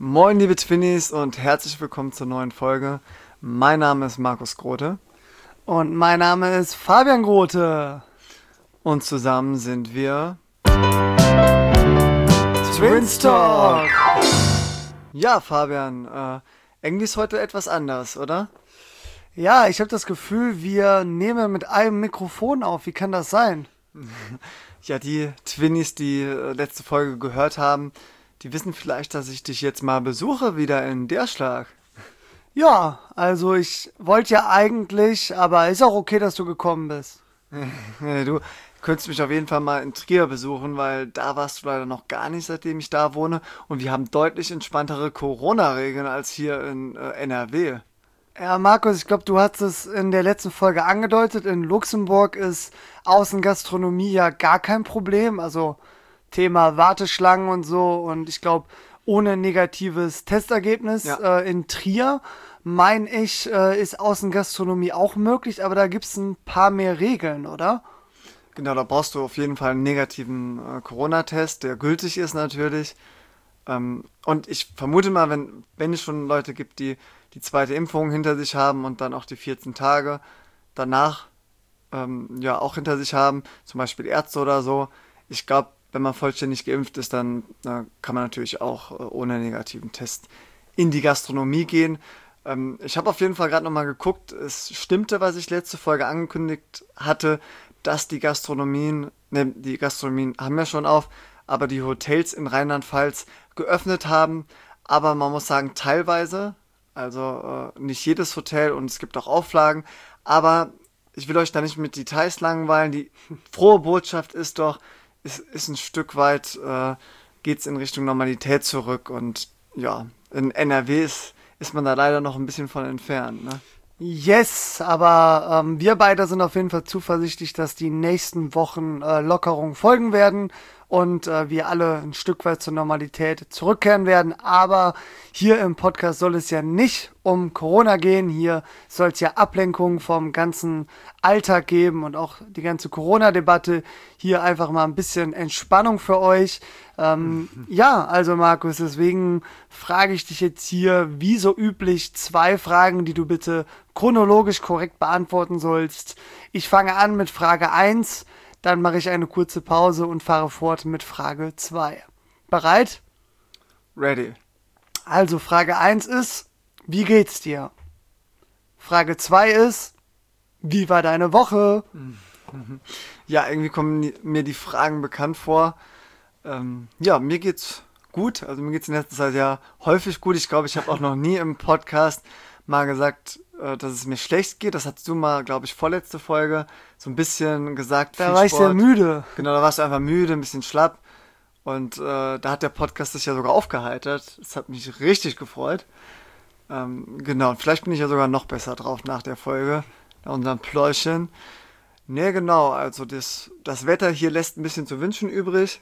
Moin liebe Twinnies und herzlich willkommen zur neuen Folge. Mein Name ist Markus Grote. Und mein Name ist Fabian Grote. Und zusammen sind wir Twins Talk. Ja, Fabian, irgendwie ist heute etwas anders, oder? Ja, ich habe das Gefühl, wir nehmen mit einem Mikrofon auf. Wie kann das sein? Ja, die Twinnies, die letzte Folge gehört haben, die wissen vielleicht, dass ich dich jetzt mal besuche, wieder in Derschlag. Ja, also ich wollte ja eigentlich, aber ist auch okay, dass du gekommen bist. Du könntest mich auf jeden Fall mal in Trier besuchen, weil da warst du leider noch gar nicht, seitdem ich da wohne. Und wir haben deutlich entspanntere Corona-Regeln als hier in NRW. Ja, Markus, ich glaube, du hast es in der letzten Folge angedeutet. In Luxemburg ist Außengastronomie ja gar kein Problem. Also Thema Warteschlangen und so. Und ich glaube, ohne negatives Testergebnis Ja. in Trier, meine ich, ist Außengastronomie auch möglich. Aber da gibt es ein paar mehr Regeln, oder? Genau, da brauchst du auf jeden Fall einen negativen Corona-Test, der gültig ist natürlich. Und ich vermute mal, wenn es schon Leute gibt, die die zweite Impfung hinter sich haben und dann auch die 14 Tage danach ja auch hinter sich haben, zum Beispiel Ärzte oder so. Ich glaube, wenn man vollständig geimpft ist, dann kann man natürlich auch ohne negativen Test in die Gastronomie gehen. Ich habe auf jeden Fall gerade nochmal geguckt. Es stimmte, was ich letzte Folge angekündigt hatte, dass die Gastronomien haben ja schon auf, aber die Hotels in Rheinland-Pfalz geöffnet haben. Aber man muss sagen, teilweise, also nicht jedes Hotel und es gibt auch Auflagen. Aber ich will euch da nicht mit Details langweilen. Die frohe Botschaft ist doch, es ist ein Stück weit, geht's in Richtung Normalität zurück. Und ja, in NRW ist man da leider noch ein bisschen von entfernt, ne? Yes, aber wir beide sind auf jeden Fall zuversichtlich, dass die nächsten Wochen Lockerungen folgen werden und wir alle ein Stück weit zur Normalität zurückkehren werden. Aber hier im Podcast soll es ja nicht um Corona gehen. Hier soll es ja Ablenkung vom ganzen Alltag geben und auch die ganze Corona-Debatte. Hier einfach mal ein bisschen Entspannung für euch. Ja, also Markus, deswegen frage ich dich jetzt hier, wie so üblich, 2 Fragen, die du bitte chronologisch korrekt beantworten sollst. Ich fange an mit Frage 1, dann mache ich eine kurze Pause und fahre fort mit Frage 2. Bereit? Ready. Also Frage 1 ist, wie geht's dir? Frage 2 ist, wie war deine Woche? Ja, irgendwie kommen mir die Fragen bekannt vor. Ja, mir geht's gut. Also mir geht's in letzter Zeit ja häufig gut. Ich glaube, ich habe auch noch nie im Podcast mal gesagt, dass es mir schlecht geht. Das hattest du mal, glaube ich, vorletzte Folge so ein bisschen gesagt. Da Viel war ich sehr Sport. müde. Genau, da warst du einfach müde, ein bisschen schlapp. Und da hat der Podcast sich ja sogar aufgeheitert. Das hat mich richtig gefreut. Genau, vielleicht bin ich ja sogar noch besser drauf nach der Folge, nach unserem Pläuschen. Ne, genau, also das Wetter hier lässt ein bisschen zu wünschen übrig.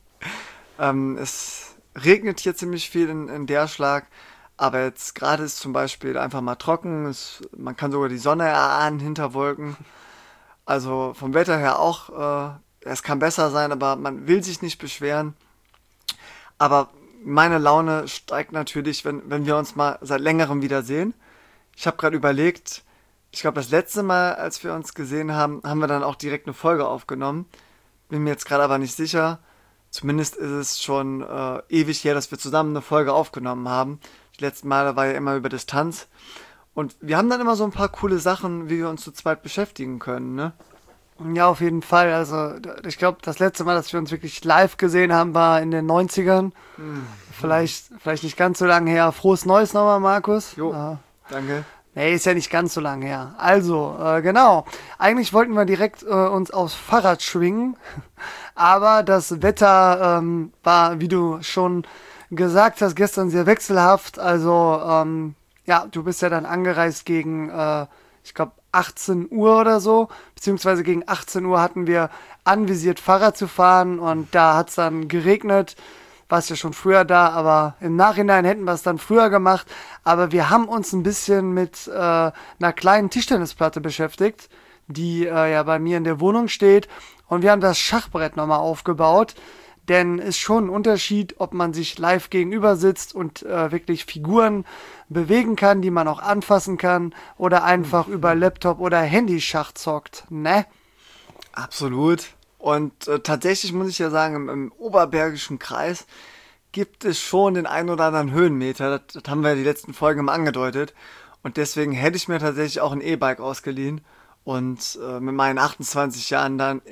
Es regnet hier ziemlich viel in Derschlag, aber jetzt gerade ist zum Beispiel einfach mal trocken. Man kann sogar die Sonne erahnen hinter Wolken. Also vom Wetter her auch, es kann besser sein, aber man will sich nicht beschweren. Aber meine Laune steigt natürlich, wenn wir uns mal seit längerem wiedersehen. Ich habe gerade überlegt, ich glaube, das letzte Mal, als wir uns gesehen haben, haben wir dann auch direkt eine Folge aufgenommen. Bin mir jetzt gerade aber nicht sicher. Zumindest ist es schon ewig her, dass wir zusammen eine Folge aufgenommen haben. Die letzten Male war ja immer über Distanz. Und wir haben dann immer so ein paar coole Sachen, wie wir uns zu zweit beschäftigen können, ne? Ja, auf jeden Fall. Also ich glaube, das letzte Mal, dass wir uns wirklich live gesehen haben, war in den 90ern. Vielleicht nicht ganz so lange her. Frohes Neues nochmal, Markus. Jo, danke. Nee, ist ja nicht ganz so lange her. Also, genau. Eigentlich wollten wir direkt uns aufs Fahrrad schwingen, aber das Wetter war, wie du schon gesagt hast, gestern sehr wechselhaft. Also, ja, du bist ja dann angereist gegen, ich glaube, 18 Uhr oder so, beziehungsweise gegen 18 Uhr hatten wir anvisiert, Fahrrad zu fahren und da hat es dann geregnet. Warst ja schon früher da, aber im Nachhinein hätten wir es dann früher gemacht. Aber wir haben uns ein bisschen mit einer kleinen Tischtennisplatte beschäftigt, die ja bei mir in der Wohnung steht. Und wir haben das Schachbrett nochmal aufgebaut. denn ist schon ein Unterschied, ob man sich live gegenüber sitzt und wirklich Figuren bewegen kann, die man auch anfassen kann, oder einfach über Laptop oder Handy Schach zockt, ne? Absolut. Und tatsächlich muss ich ja sagen, im Oberbergischen Kreis gibt es schon den einen oder anderen Höhenmeter. Das haben wir ja die letzten Folgen mal angedeutet. Und deswegen hätte ich mir tatsächlich auch ein E-Bike ausgeliehen und mit meinen 28 Jahren dann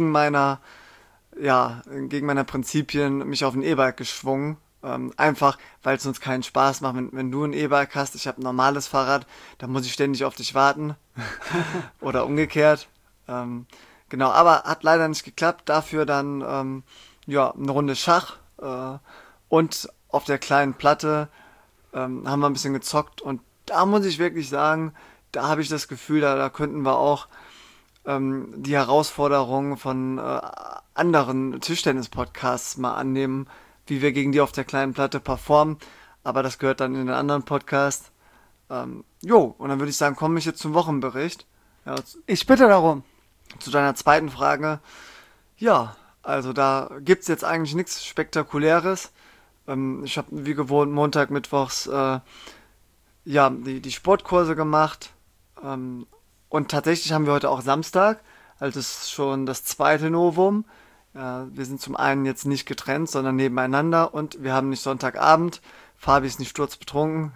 entgegen meiner Prinzipien mich auf ein E-Bike geschwungen. Einfach, weil es uns keinen Spaß macht, wenn du ein E-Bike hast. Ich habe ein normales Fahrrad, da muss ich ständig auf dich warten. Oder umgekehrt. Genau, aber hat leider nicht geklappt. Dafür dann eine Runde Schach und auf der kleinen Platte haben wir ein bisschen gezockt. Und da muss ich wirklich sagen, da habe ich das Gefühl, da könnten wir auch die Herausforderungen von anderen Tischtennis-Podcasts mal annehmen, wie wir gegen die auf der kleinen Platte performen. Aber das gehört dann in den anderen Podcast. Und dann würde ich sagen, komme ich jetzt zum Wochenbericht. Ja, Ich bitte darum. zu deiner zweiten Frage. Ja, also da gibt's jetzt eigentlich nichts Spektakuläres. Ich habe wie gewohnt Montag, Mittwochs die Sportkurse gemacht. Und tatsächlich haben wir heute auch Samstag. Also das ist schon das zweite Novum. Wir sind zum einen jetzt nicht getrennt, sondern nebeneinander. Und wir haben nicht Sonntagabend. Fabi ist nicht sturzbetrunken.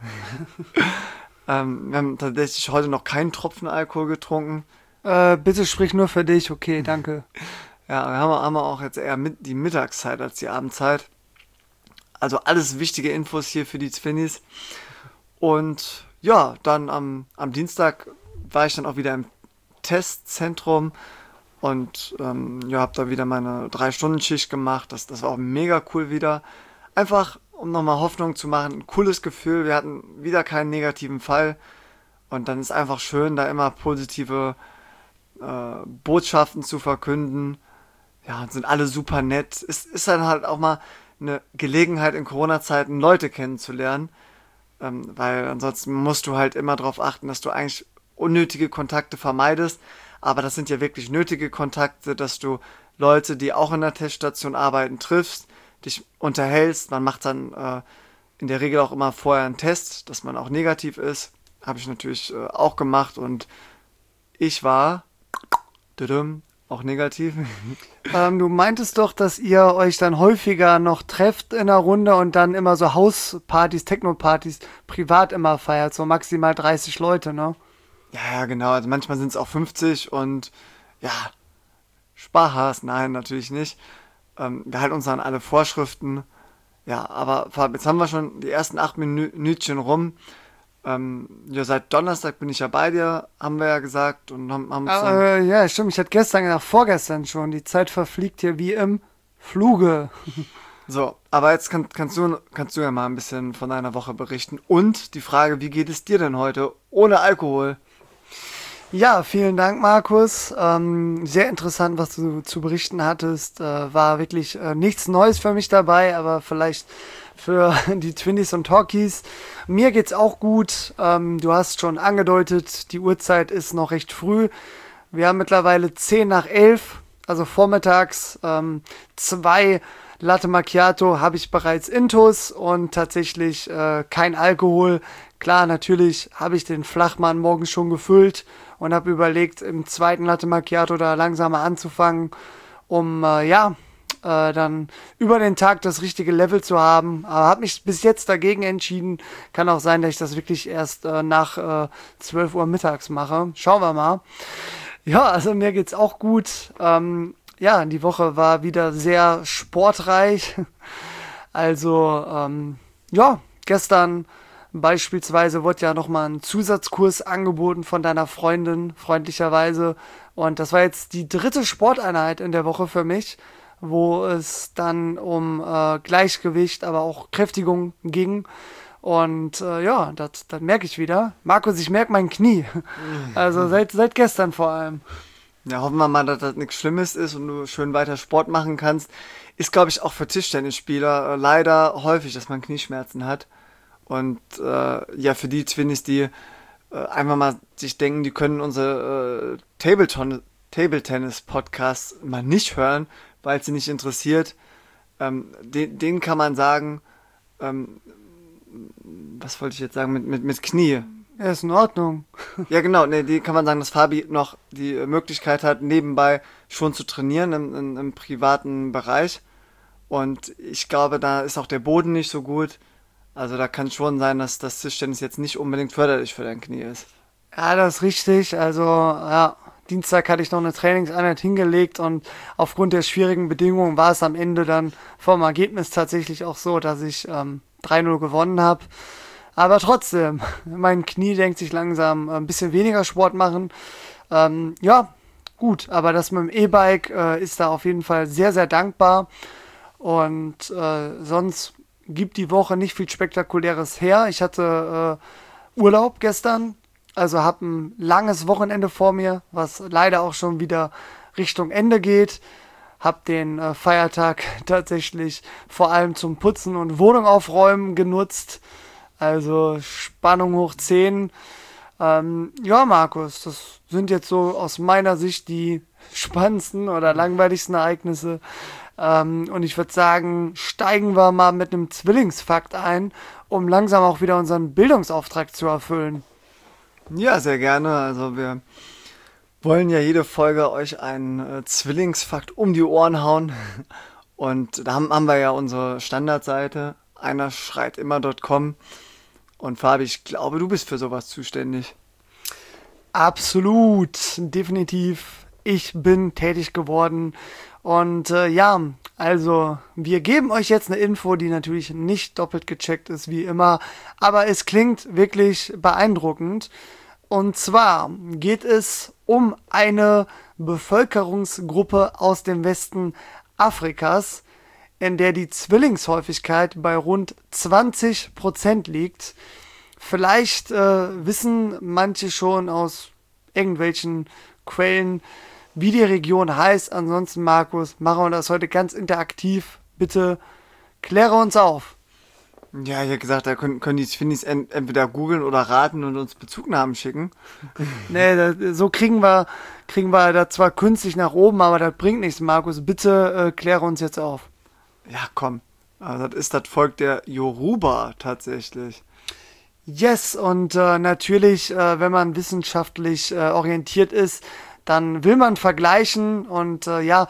Wir haben tatsächlich heute noch keinen Tropfen Alkohol getrunken. Bitte sprich nur für dich, okay, danke. Ja, haben wir auch jetzt eher die Mittagszeit als die Abendzeit. Also alles wichtige Infos hier für die Twinnies. Und ja, dann am Dienstag war ich dann auch wieder im Testzentrum und habe da wieder meine 3-Stunden-Schicht gemacht. Das war auch mega cool wieder. Einfach, um nochmal Hoffnung zu machen, ein cooles Gefühl. Wir hatten wieder keinen negativen Fall. Und dann ist einfach schön, da immer positive Botschaften zu verkünden. Ja, und sind alle super nett. Ist dann halt auch mal eine Gelegenheit in Corona-Zeiten Leute kennenzulernen, weil ansonsten musst du halt immer darauf achten, dass du eigentlich unnötige Kontakte vermeidest, aber das sind ja wirklich nötige Kontakte, dass du Leute, die auch in der Teststation arbeiten, triffst, dich unterhältst. Man macht dann in der Regel auch immer vorher einen Test, dass man auch negativ ist. Habe ich natürlich auch gemacht und ich war auch negativ. Du meintest doch, dass ihr euch dann häufiger noch trefft in der Runde und dann immer so Hauspartys, Techno-Partys privat immer feiert, so maximal 30 Leute, ne? Ja, genau. Also manchmal sind es auch 50 und ja, Spaß, nein, natürlich nicht. Wir halten uns an alle Vorschriften. Ja, aber Fab, jetzt haben wir schon die ersten 8 Minütchen rum. Seit Donnerstag bin ich ja bei dir, haben wir ja gesagt. Und haben uns dann, Ja, stimmt, ich hatte gestern gedacht, vorgestern schon, die Zeit verfliegt hier wie im Fluge. so, aber jetzt kannst du ja mal ein bisschen von deiner Woche berichten. Und die Frage, wie geht es dir denn heute ohne Alkohol? Ja, vielen Dank, Markus. Sehr interessant, was du zu berichten hattest. War wirklich nichts Neues für mich dabei, aber vielleicht für die Twinnies und Talkies. Mir geht's auch gut. Du hast schon angedeutet, die Uhrzeit ist noch recht früh. Wir haben mittlerweile 10 nach 11, also vormittags. 2 Latte Macchiato habe ich bereits intus und tatsächlich kein Alkohol. Klar, natürlich habe ich den Flachmann morgens schon gefüllt und habe überlegt, im zweiten Latte Macchiato da langsamer anzufangen, um dann über den Tag das richtige Level zu haben. Aber habe mich bis jetzt dagegen entschieden. Kann auch sein, dass ich das wirklich erst nach 12 Uhr mittags mache. Schauen wir mal. Ja, also mir geht's auch gut. Die Woche war wieder sehr sportreich. Also, gestern beispielsweise wurde ja nochmal ein Zusatzkurs angeboten von deiner Freundin, freundlicherweise. Und das war jetzt die 3. Sporteinheit in der Woche für mich, wo es dann um Gleichgewicht, aber auch Kräftigung ging. Und das merke ich wieder. Markus, ich merke mein Knie. Also seit gestern vor allem. Ja, hoffen wir mal, dass das nichts Schlimmes ist und du schön weiter Sport machen kannst. Ist, glaube ich, auch für Tischtennisspieler leider häufig, dass man Knieschmerzen hat. Und für die Twinnies, die einfach mal sich denken, die können unsere Table-Tennis-Podcasts mal nicht hören, weil es sie nicht interessiert. den kann man sagen, was wollte ich jetzt sagen, mit Knie. Ja, ist in Ordnung. Ja, genau, nee, die kann man sagen, dass Fabi noch die Möglichkeit hat, nebenbei schon zu trainieren im privaten Bereich. Und ich glaube, da ist auch der Boden nicht so gut. Also da kann schon sein, dass das Tischtennis jetzt nicht unbedingt förderlich für dein Knie ist. Ja, das ist richtig. Also, ja, Dienstag hatte ich noch eine Trainingseinheit hingelegt und aufgrund der schwierigen Bedingungen war es am Ende dann vom Ergebnis tatsächlich auch so, dass ich 3-0 gewonnen habe. Aber trotzdem, mein Knie denkt sich langsam ein bisschen weniger Sport machen. Ja, gut, aber das mit dem E-Bike ist da auf jeden Fall sehr, sehr dankbar. Und sonst gibt die Woche nicht viel Spektakuläres her. Ich hatte Urlaub gestern, also habe ein langes Wochenende vor mir, was leider auch schon wieder Richtung Ende geht. Hab den Feiertag tatsächlich vor allem zum Putzen und Wohnung aufräumen genutzt. Also Spannung hoch 10. Ja, Markus, das sind jetzt so aus meiner Sicht die spannendsten oder langweiligsten Ereignisse. Und ich würde sagen, steigen wir mal mit einem Zwillingsfakt ein, um langsam auch wieder unseren Bildungsauftrag zu erfüllen. Ja, sehr gerne. Also wir wollen ja jede Folge euch einen Zwillingsfakt um die Ohren hauen. Und da haben wir ja unsere Standardseite, einerschreitimmer.com. Und Fabi, ich glaube, du bist für sowas zuständig. Absolut, definitiv. Ich bin tätig geworden. Und ja, also wir geben euch jetzt eine Info, die natürlich nicht doppelt gecheckt ist, wie immer. Aber es klingt wirklich beeindruckend. Und zwar geht es um eine Bevölkerungsgruppe aus dem Westen Afrikas, in der die Zwillingshäufigkeit bei rund 20% liegt. Vielleicht wissen manche schon aus irgendwelchen Quellen, wie die Region heißt. Ansonsten, Markus, machen wir das heute ganz interaktiv. Bitte kläre uns auf. Ja, ich hätte gesagt, da können die Twinnies entweder googeln oder raten und uns Bezugnahmen schicken. Nee, so kriegen wir da zwar künstlich nach oben, aber das bringt nichts, Markus. Bitte kläre uns jetzt auf. Ja, komm. Also das ist das Volk der Yoruba tatsächlich. Yes, und natürlich, wenn man wissenschaftlich orientiert ist, dann will man vergleichen und ja,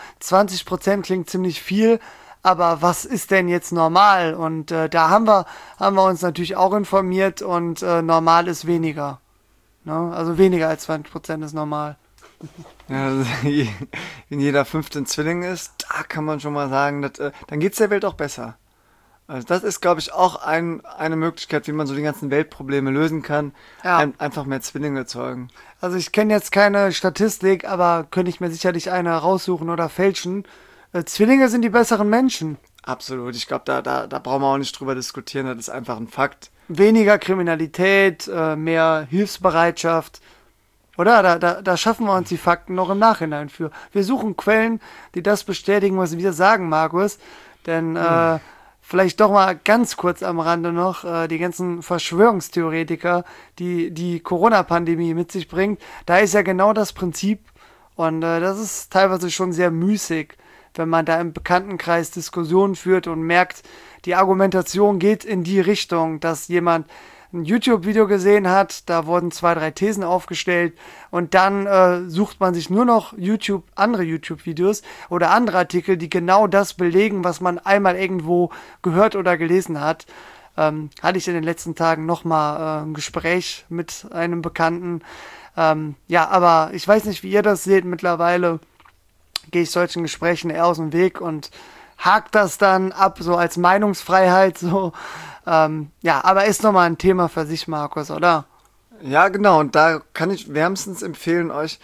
20% klingt ziemlich viel, aber was ist denn jetzt normal? Und da haben wir uns natürlich auch informiert und normal ist weniger. Ne? Also weniger als 20% ist normal. Ja, also, wenn jeder 15 Zwilling ist, da kann man schon mal sagen, dann geht's der Welt auch besser. Also das ist, glaube ich, auch eine Möglichkeit, wie man so die ganzen Weltprobleme lösen kann. Ja. Einfach mehr Zwillinge zeugen. Also ich kenne jetzt keine Statistik, aber könnte ich mir sicherlich eine raussuchen oder fälschen. Zwillinge sind die besseren Menschen. Absolut. Ich glaube, da brauchen wir auch nicht drüber diskutieren. Das ist einfach ein Fakt. Weniger Kriminalität, mehr Hilfsbereitschaft. Oder? Da schaffen wir uns die Fakten noch im Nachhinein für. Wir suchen Quellen, die das bestätigen, was wir sagen, Markus. Denn vielleicht doch mal ganz kurz am Rande noch, die ganzen Verschwörungstheoretiker, die Corona-Pandemie mit sich bringt, da ist ja genau das Prinzip. Und das ist teilweise schon sehr müßig, wenn man da im Bekanntenkreis Diskussionen führt und merkt, die Argumentation geht in die Richtung, dass jemand ein YouTube-Video gesehen hat, da wurden 2, 3 Thesen aufgestellt und dann sucht man sich nur noch andere YouTube-Videos oder andere Artikel, die genau das belegen, was man einmal irgendwo gehört oder gelesen hat. Hatte ich in den letzten Tagen nochmal ein Gespräch mit einem Bekannten. Ja, aber ich weiß nicht, wie ihr das seht. Mittlerweile gehe ich solchen Gesprächen eher aus dem Weg und hakt das dann ab, so als Meinungsfreiheit, so. Ja, aber ist nochmal ein Thema für sich, Markus, oder? Ja, genau. Und da kann ich wärmstens empfehlen, euch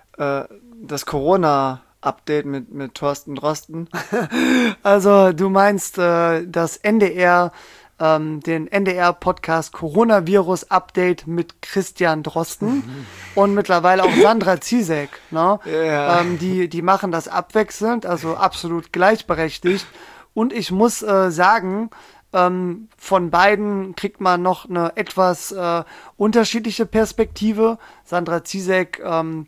das Corona-Update mit Thorsten Drosten. Also, du meinst das NDR, den NDR-Podcast Coronavirus-Update mit Christian Drosten und mittlerweile auch Sandra Ziesek, ne? Ja. Die machen das abwechselnd, also absolut gleichberechtigt. Und ich muss sagen, von beiden kriegt man noch eine etwas unterschiedliche Perspektive. Sandra Ziesek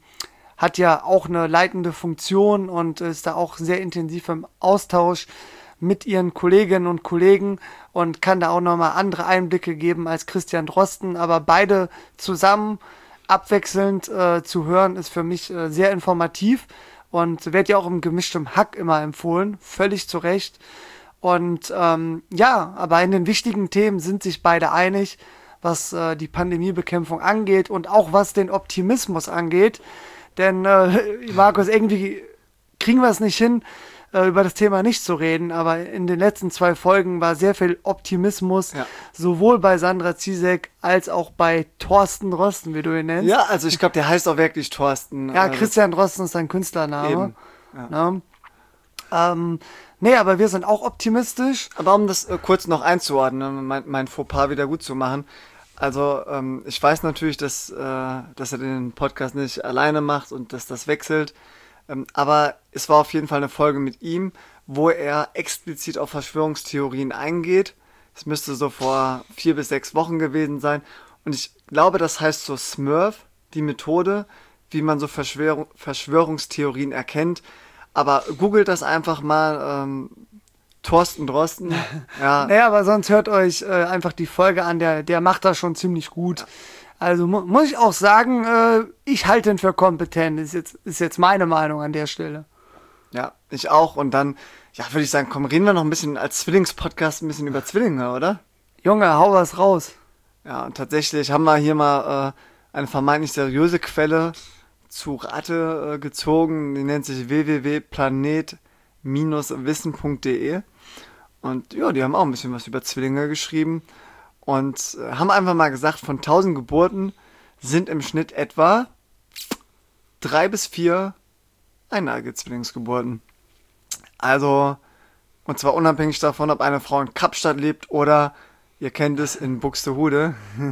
hat ja auch eine leitende Funktion und ist da auch sehr intensiv im Austausch mit ihren Kolleginnen und Kollegen und kann da auch nochmal andere Einblicke geben als Christian Drosten. Aber beide zusammen abwechselnd zu hören, ist für mich sehr informativ und wird ja auch im gemischtem Hack immer empfohlen, völlig zu Recht. Und aber in den wichtigen Themen sind sich beide einig, was die Pandemiebekämpfung angeht und auch was den Optimismus angeht. Denn, Markus, irgendwie kriegen wir es nicht hin, über das Thema nicht zu reden, aber in den letzten 2 Folgen war sehr viel Optimismus, sowohl bei Sandra Ziesek als auch bei Thorsten Drosten, wie du ihn nennst. Ja, also ich glaube, der heißt auch wirklich Thorsten. Ja, Christian Drosten ist sein Künstlername. Eben. Ja. Nee, aber wir sind auch optimistisch. Aber um das kurz noch einzuordnen, mein Fauxpas wieder gut zu machen. Also ich weiß natürlich, dass er den Podcast nicht alleine macht und dass das wechselt. Aber es war auf jeden Fall eine Folge mit ihm, wo er explizit auf Verschwörungstheorien eingeht. Es müsste so vor 4 bis 6 Wochen gewesen sein. Und ich glaube, das heißt so Smurf, die Methode, wie man so Verschwörungstheorien erkennt. Aber googelt das einfach mal, Thorsten Drosten. Ja. Naja, aber sonst hört euch einfach die Folge an, der macht das schon ziemlich gut. Ja. Also muss ich auch sagen, ich halte ihn für kompetent. Ist jetzt meine Meinung an der Stelle. Ja, ich auch. Und dann, würde ich sagen, komm, reden wir noch ein bisschen als Zwillingspodcast ein bisschen über Zwillinge, oder? Junge, hau was raus. Ja, und tatsächlich haben wir hier mal eine vermeintlich seriöse Quelle zu Rate gezogen. Die nennt sich www.planet-wissen.de. Und ja, die haben auch ein bisschen was über Zwillinge geschrieben. Und haben einfach mal gesagt, von 1000 Geburten sind im Schnitt etwa 3 bis 4 eineige Zwillingsgeburten. Also, und zwar unabhängig davon, ob eine Frau in Kapstadt lebt oder, ihr kennt es, in Buxtehude.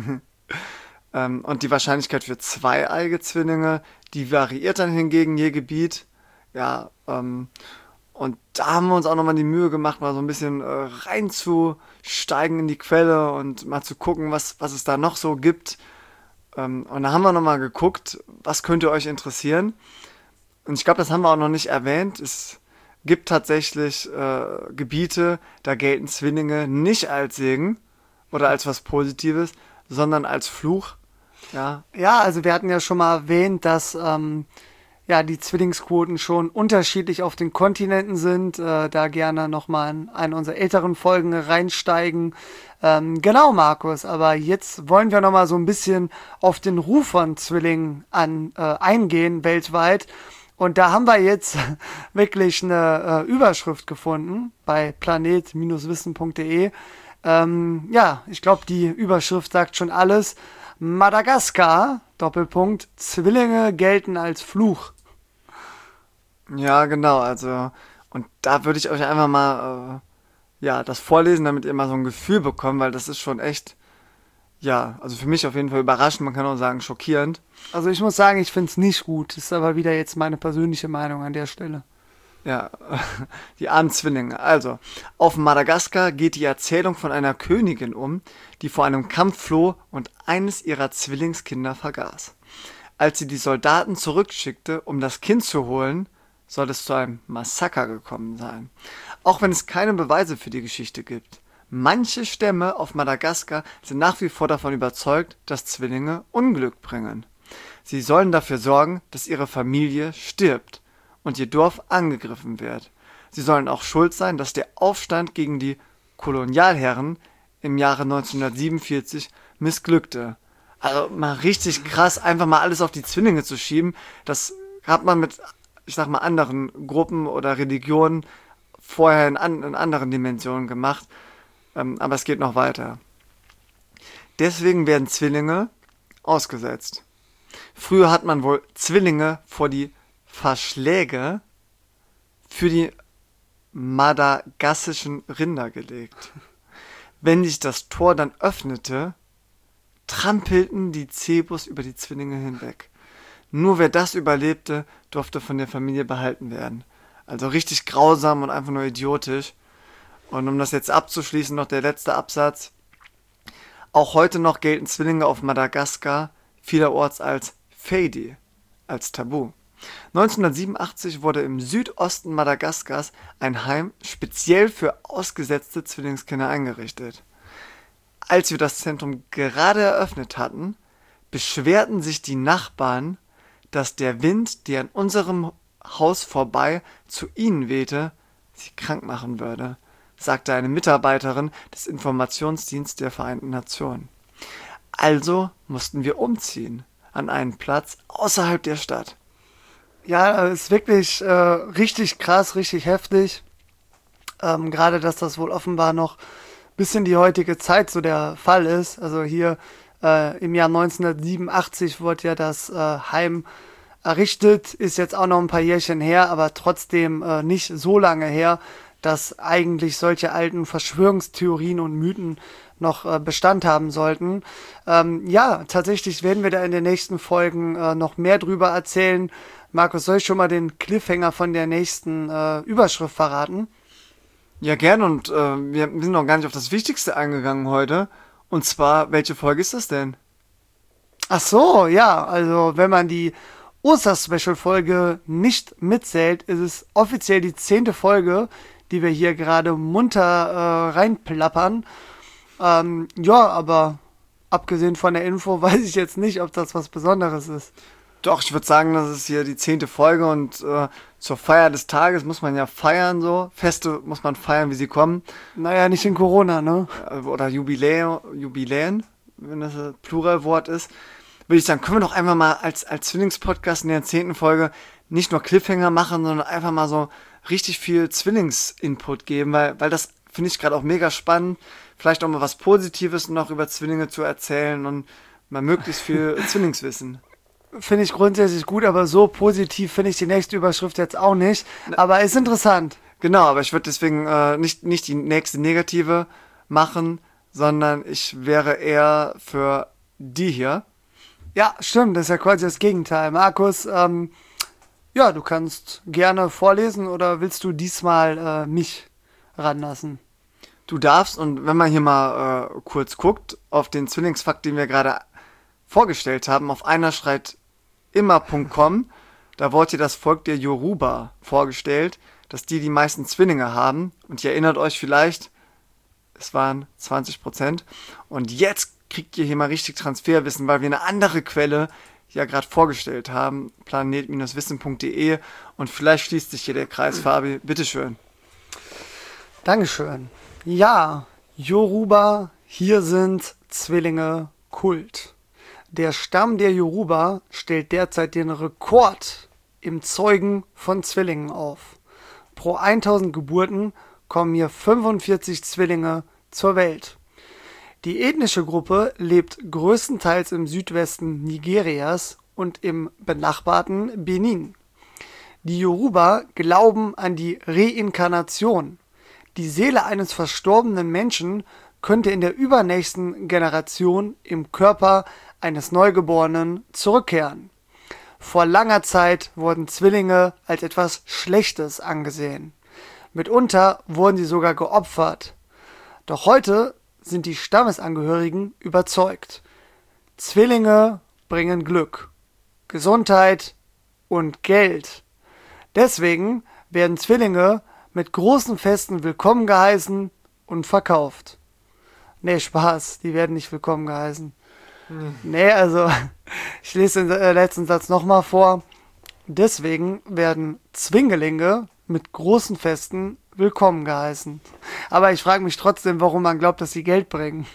Und die Wahrscheinlichkeit für zweieige Zwillinge, die variiert dann hingegen je Gebiet. Ja, und da haben wir uns auch nochmal die Mühe gemacht, mal so ein bisschen reinzusteigen in die Quelle und mal zu gucken, was es da noch so gibt. Und da haben wir nochmal geguckt, was könnte euch interessieren. Und ich glaube, das haben wir auch noch nicht erwähnt. Es gibt tatsächlich Gebiete, da gelten Zwillinge nicht als Segen oder als was Positives, sondern als Fluch. Ja, also wir hatten ja schon mal erwähnt, dass die Zwillingsquoten schon unterschiedlich auf den Kontinenten sind. Da gerne nochmal in eine unserer älteren Folgen reinsteigen. Genau, Markus, aber jetzt wollen wir nochmal so ein bisschen auf den Ruf von Zwillingen eingehen weltweit. Und da haben wir jetzt wirklich eine Überschrift gefunden bei planet-wissen.de. Ich glaube, die Überschrift sagt schon alles. Madagaskar, Doppelpunkt, Zwillinge gelten als Fluch. Ja, genau, also, und da würde ich euch einfach mal, das vorlesen, damit ihr mal so ein Gefühl bekommt, weil das ist schon echt, also für mich auf jeden Fall überraschend, man kann auch sagen schockierend. Also ich muss sagen, ich finde es nicht gut, ist aber wieder jetzt meine persönliche Meinung an der Stelle. Ja, die armen Zwillinge. Also, auf Madagaskar geht die Erzählung von einer Königin um, die vor einem Kampf floh und eines ihrer Zwillingskinder vergaß. Als sie die Soldaten zurückschickte, um das Kind zu holen, soll es zu einem Massaker gekommen sein. Auch wenn es keine Beweise für die Geschichte gibt. Manche Stämme auf Madagaskar sind nach wie vor davon überzeugt, dass Zwillinge Unglück bringen. Sie sollen dafür sorgen, dass ihre Familie stirbt und ihr Dorf angegriffen wird. Sie sollen auch schuld sein, dass der Aufstand gegen die Kolonialherren im Jahre 1947 missglückte. Also mal richtig krass, einfach mal alles auf die Zwillinge zu schieben. Das hat man mit, ich sag mal, anderen Gruppen oder Religionen vorher in anderen Dimensionen gemacht. Aber es geht noch weiter. Deswegen werden Zwillinge ausgesetzt. Früher hat man wohl Zwillinge vor die Verschläge für die madagassischen Rinder gelegt. Wenn sich das Tor dann öffnete, trampelten die Zebus über die Zwillinge hinweg. Nur wer das überlebte, durfte von der Familie behalten werden. Also richtig grausam und einfach nur idiotisch. Und um das jetzt abzuschließen, noch der letzte Absatz. Auch heute noch gelten Zwillinge auf Madagaskar vielerorts als Fadi, als Tabu. 1987 wurde im Südosten Madagaskars ein Heim speziell für ausgesetzte Zwillingskinder eingerichtet. Als wir das Zentrum gerade eröffnet hatten, beschwerten sich die Nachbarn, dass der Wind, der an unserem Haus vorbei zu ihnen wehte, sie krank machen würde, sagte eine Mitarbeiterin des Informationsdienstes der Vereinten Nationen. Also mussten wir umziehen an einen Platz außerhalb der Stadt. Ja, ist wirklich richtig krass, richtig heftig. Gerade, dass das wohl offenbar noch bis in die heutige Zeit so der Fall ist. Also hier im Jahr 1987 wurde ja das Heim errichtet, ist jetzt auch noch ein paar Jährchen her, aber trotzdem nicht so lange her, dass eigentlich solche alten Verschwörungstheorien und Mythen noch Bestand haben sollten. Ja, tatsächlich werden wir da in den nächsten Folgen noch mehr drüber erzählen. Markus, soll ich schon mal den Cliffhanger von der nächsten Überschrift verraten? Ja, gern, und wir sind noch gar nicht auf das Wichtigste eingegangen heute. Und zwar, welche Folge ist das denn? Ach so, ja, also wenn man die Oster-Special-Folge nicht mitzählt, ist es offiziell die 10. Folge, die wir hier gerade munter reinplappern. Ja, aber abgesehen von der Info weiß ich jetzt nicht, ob das was Besonderes ist. Doch, ich würde sagen, das ist hier die 10. Folge und zur Feier des Tages muss man ja feiern, so. Feste muss man feiern, wie sie kommen. Naja, nicht in Corona, ne? Oder Jubiläen, wenn das ein Pluralwort ist. Würde ich sagen, können wir doch einfach mal als Zwillingspodcast in der 10. Folge nicht nur Cliffhanger machen, sondern einfach mal so richtig viel Zwillings-Input geben, weil das finde ich gerade auch mega spannend. Vielleicht auch mal was Positives noch über Zwillinge zu erzählen und mal möglichst viel Zwillingswissen. Finde ich grundsätzlich gut, aber so positiv finde ich die nächste Überschrift jetzt auch nicht. Aber ist interessant. Genau, aber ich würde deswegen nicht die nächste negative machen, sondern ich wäre eher für die hier. Ja, stimmt, das ist ja quasi das Gegenteil. Markus, ja, du kannst gerne vorlesen oder willst du diesmal mich ranlassen? Du darfst, und wenn man hier mal kurz guckt, auf den Zwillingsfakt, den wir gerade vorgestellt haben, auf einerschreitimmer.com, da wurde hier das Volk der Yoruba vorgestellt, dass die meisten Zwillinge haben. Und ihr erinnert euch vielleicht, es waren 20%. Und jetzt kriegt ihr hier mal richtig Transferwissen, weil wir eine andere Quelle ja gerade vorgestellt haben, planet-wissen.de, und vielleicht schließt sich hier der Kreis, Fabi. Bitteschön. Dankeschön. Ja, Yoruba, hier sind Zwillinge Kult. Der Stamm der Yoruba stellt derzeit den Rekord im Zeugen von Zwillingen auf. Pro 1000 Geburten kommen hier 45 Zwillinge zur Welt. Die ethnische Gruppe lebt größtenteils im Südwesten Nigerias und im benachbarten Benin. Die Yoruba glauben an die Reinkarnation. Die Seele eines verstorbenen Menschen könnte in der übernächsten Generation im Körper eines Neugeborenen zurückkehren. Vor langer Zeit wurden Zwillinge als etwas Schlechtes angesehen. Mitunter wurden sie sogar geopfert. Doch heute sind die Stammesangehörigen überzeugt. Zwillinge bringen Glück, Gesundheit und Geld. Deswegen werden Zwillinge mit großen Festen willkommen geheißen und verkauft. Nee, Spaß, die werden nicht willkommen geheißen. Nee, also, ich lese den letzten Satz nochmal vor. Deswegen werden Zwingelinge mit großen Festen willkommen geheißen. Aber ich frage mich trotzdem, warum man glaubt, dass sie Geld bringen.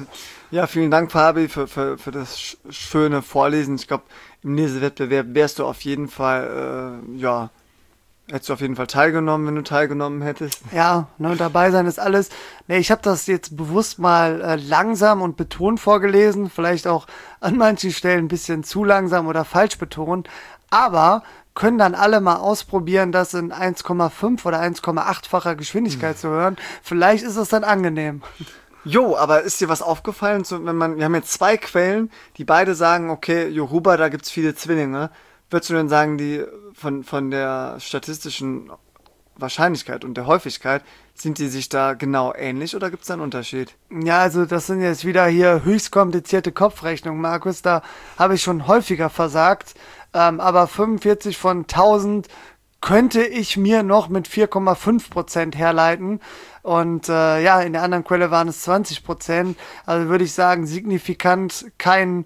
Ja, vielen Dank, Fabi, für das schöne Vorlesen. Ich glaube, im Lesewettbewerb wärst du auf jeden Fall, hättest du auf jeden Fall teilgenommen, wenn du teilgenommen hättest. Ja, ne, dabei sein ist alles. Nee, ich habe das jetzt bewusst mal langsam und betont vorgelesen. Vielleicht auch an manchen Stellen ein bisschen zu langsam oder falsch betont. Aber können dann alle mal ausprobieren, das in 1,5 oder 1,8-facher Geschwindigkeit zu hören. Vielleicht ist es dann angenehm. Jo, aber ist dir was aufgefallen? So, wir haben jetzt 2 Quellen, die beide sagen, okay, Yoruba, da gibt's viele Zwillinge. Würdest du denn sagen, die von der statistischen Wahrscheinlichkeit und der Häufigkeit Sind die sich da genau ähnlich oder gibt es da einen Unterschied? Ja, also das sind jetzt wieder hier höchst komplizierte Kopfrechnungen, Markus. Da habe ich schon häufiger versagt. Aber 45 von 1000 könnte ich mir noch mit 4,5% herleiten. Und ja, in der anderen Quelle waren es 20%. Also würde ich sagen, signifikant kein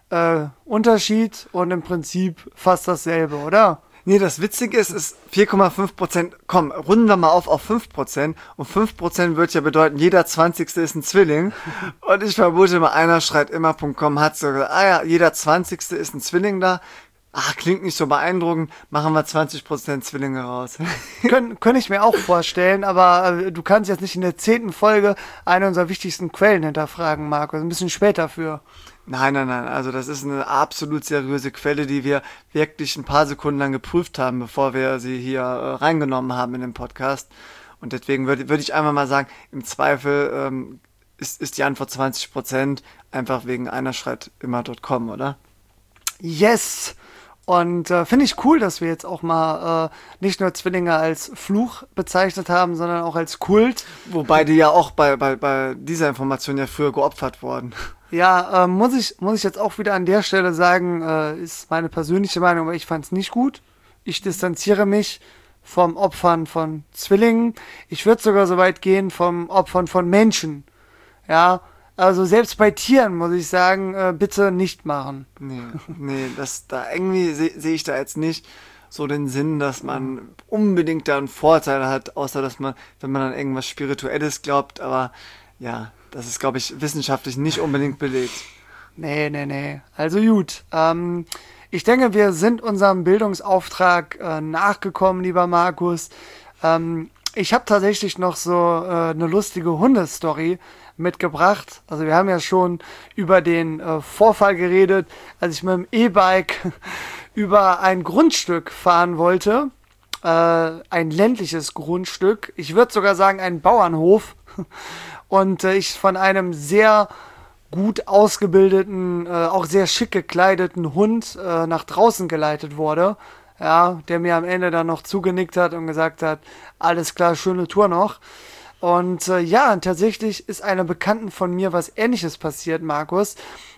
Unterschied und im Prinzip fast dasselbe, oder? Nee, das Witzige ist 4,5%. Komm, runden wir mal auf 5%. Und 5% wird ja bedeuten, jeder 20. ist ein Zwilling. Und ich vermute mal, einer schreit immer.com, hat so gesagt, ja, jeder 20. ist ein Zwilling da. Klingt nicht so beeindruckend, machen wir 20% Zwillinge raus. Könnte ich mir auch vorstellen, aber du kannst jetzt nicht in der 10. Folge eine unserer wichtigsten Quellen hinterfragen, Marco. Ein bisschen später für. Nein, also das ist eine absolut seriöse Quelle, die wir wirklich ein paar Sekunden lang geprüft haben, bevor wir sie hier reingenommen haben in den Podcast. Und deswegen würde ich einfach mal sagen, im Zweifel ist die Antwort 20%, einfach wegen einer schreit immer.com, oder? Yes! Und finde ich cool, dass wir jetzt auch mal nicht nur Zwillinge als Fluch bezeichnet haben, sondern auch als Kult. Wobei die ja auch bei dieser Information ja früher geopfert wurden. Ja, muss ich jetzt auch wieder an der Stelle sagen, ist meine persönliche Meinung, aber ich fand es nicht gut. Ich distanziere mich vom Opfern von Zwillingen. Ich würde sogar so weit gehen vom Opfern von Menschen. Ja, also selbst bei Tieren muss ich sagen, bitte nicht machen. Nee, da irgendwie sehe ich da jetzt nicht so den Sinn, dass man unbedingt da einen Vorteil hat, außer dass man, wenn man an irgendwas Spirituelles glaubt, aber ja, das ist, glaube ich, wissenschaftlich nicht unbedingt belegt. Nee. Also gut. Ich denke, wir sind unserem Bildungsauftrag nachgekommen, lieber Markus. Ich habe tatsächlich noch so eine lustige Hundestory mitgebracht. Also wir haben ja schon über den Vorfall geredet, als ich mit dem E-Bike über ein Grundstück fahren wollte. Ein ländliches Grundstück. Ich würde sogar sagen, ein Bauernhof. Und ich von einem sehr gut ausgebildeten, auch sehr schick gekleideten Hund nach draußen geleitet wurde. Ja, der mir am Ende dann noch zugenickt hat und gesagt hat, alles klar, schöne Tour noch. Und ja, tatsächlich ist einer Bekannten von mir was Ähnliches passiert, Markus.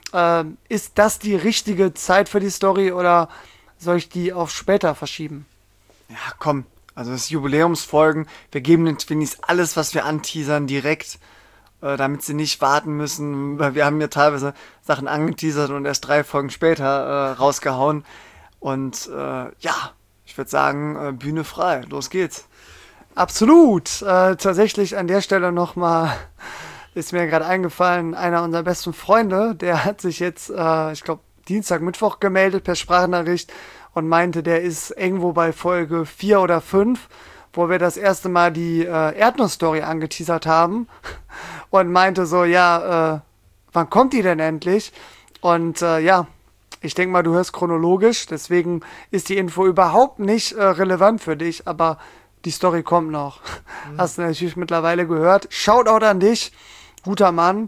Ist das die richtige Zeit für die Story oder soll ich die auf später verschieben? Ja, komm, also das Jubiläumsfolgen, wir geben den Twinnies alles, was wir anteasern, direkt, damit sie nicht warten müssen, weil wir haben ja teilweise Sachen angeteasert und erst 3 Folgen später rausgehauen. Und ja, ich würde sagen, Bühne frei, los geht's. Absolut. Tatsächlich an der Stelle nochmal ist mir gerade eingefallen, einer unserer besten Freunde, der hat sich jetzt, ich glaube, Dienstag, Mittwoch gemeldet per Sprachnachricht und meinte, der ist irgendwo bei Folge 4 oder 5, wo wir das erste Mal die Erdnuss-Story angeteasert haben und meinte so, ja, wann kommt die denn endlich? Und ja, ich denke mal, du hörst chronologisch, deswegen ist die Info überhaupt nicht relevant für dich, aber die Story kommt noch. Hast du natürlich mittlerweile gehört. Shoutout an dich, guter Mann.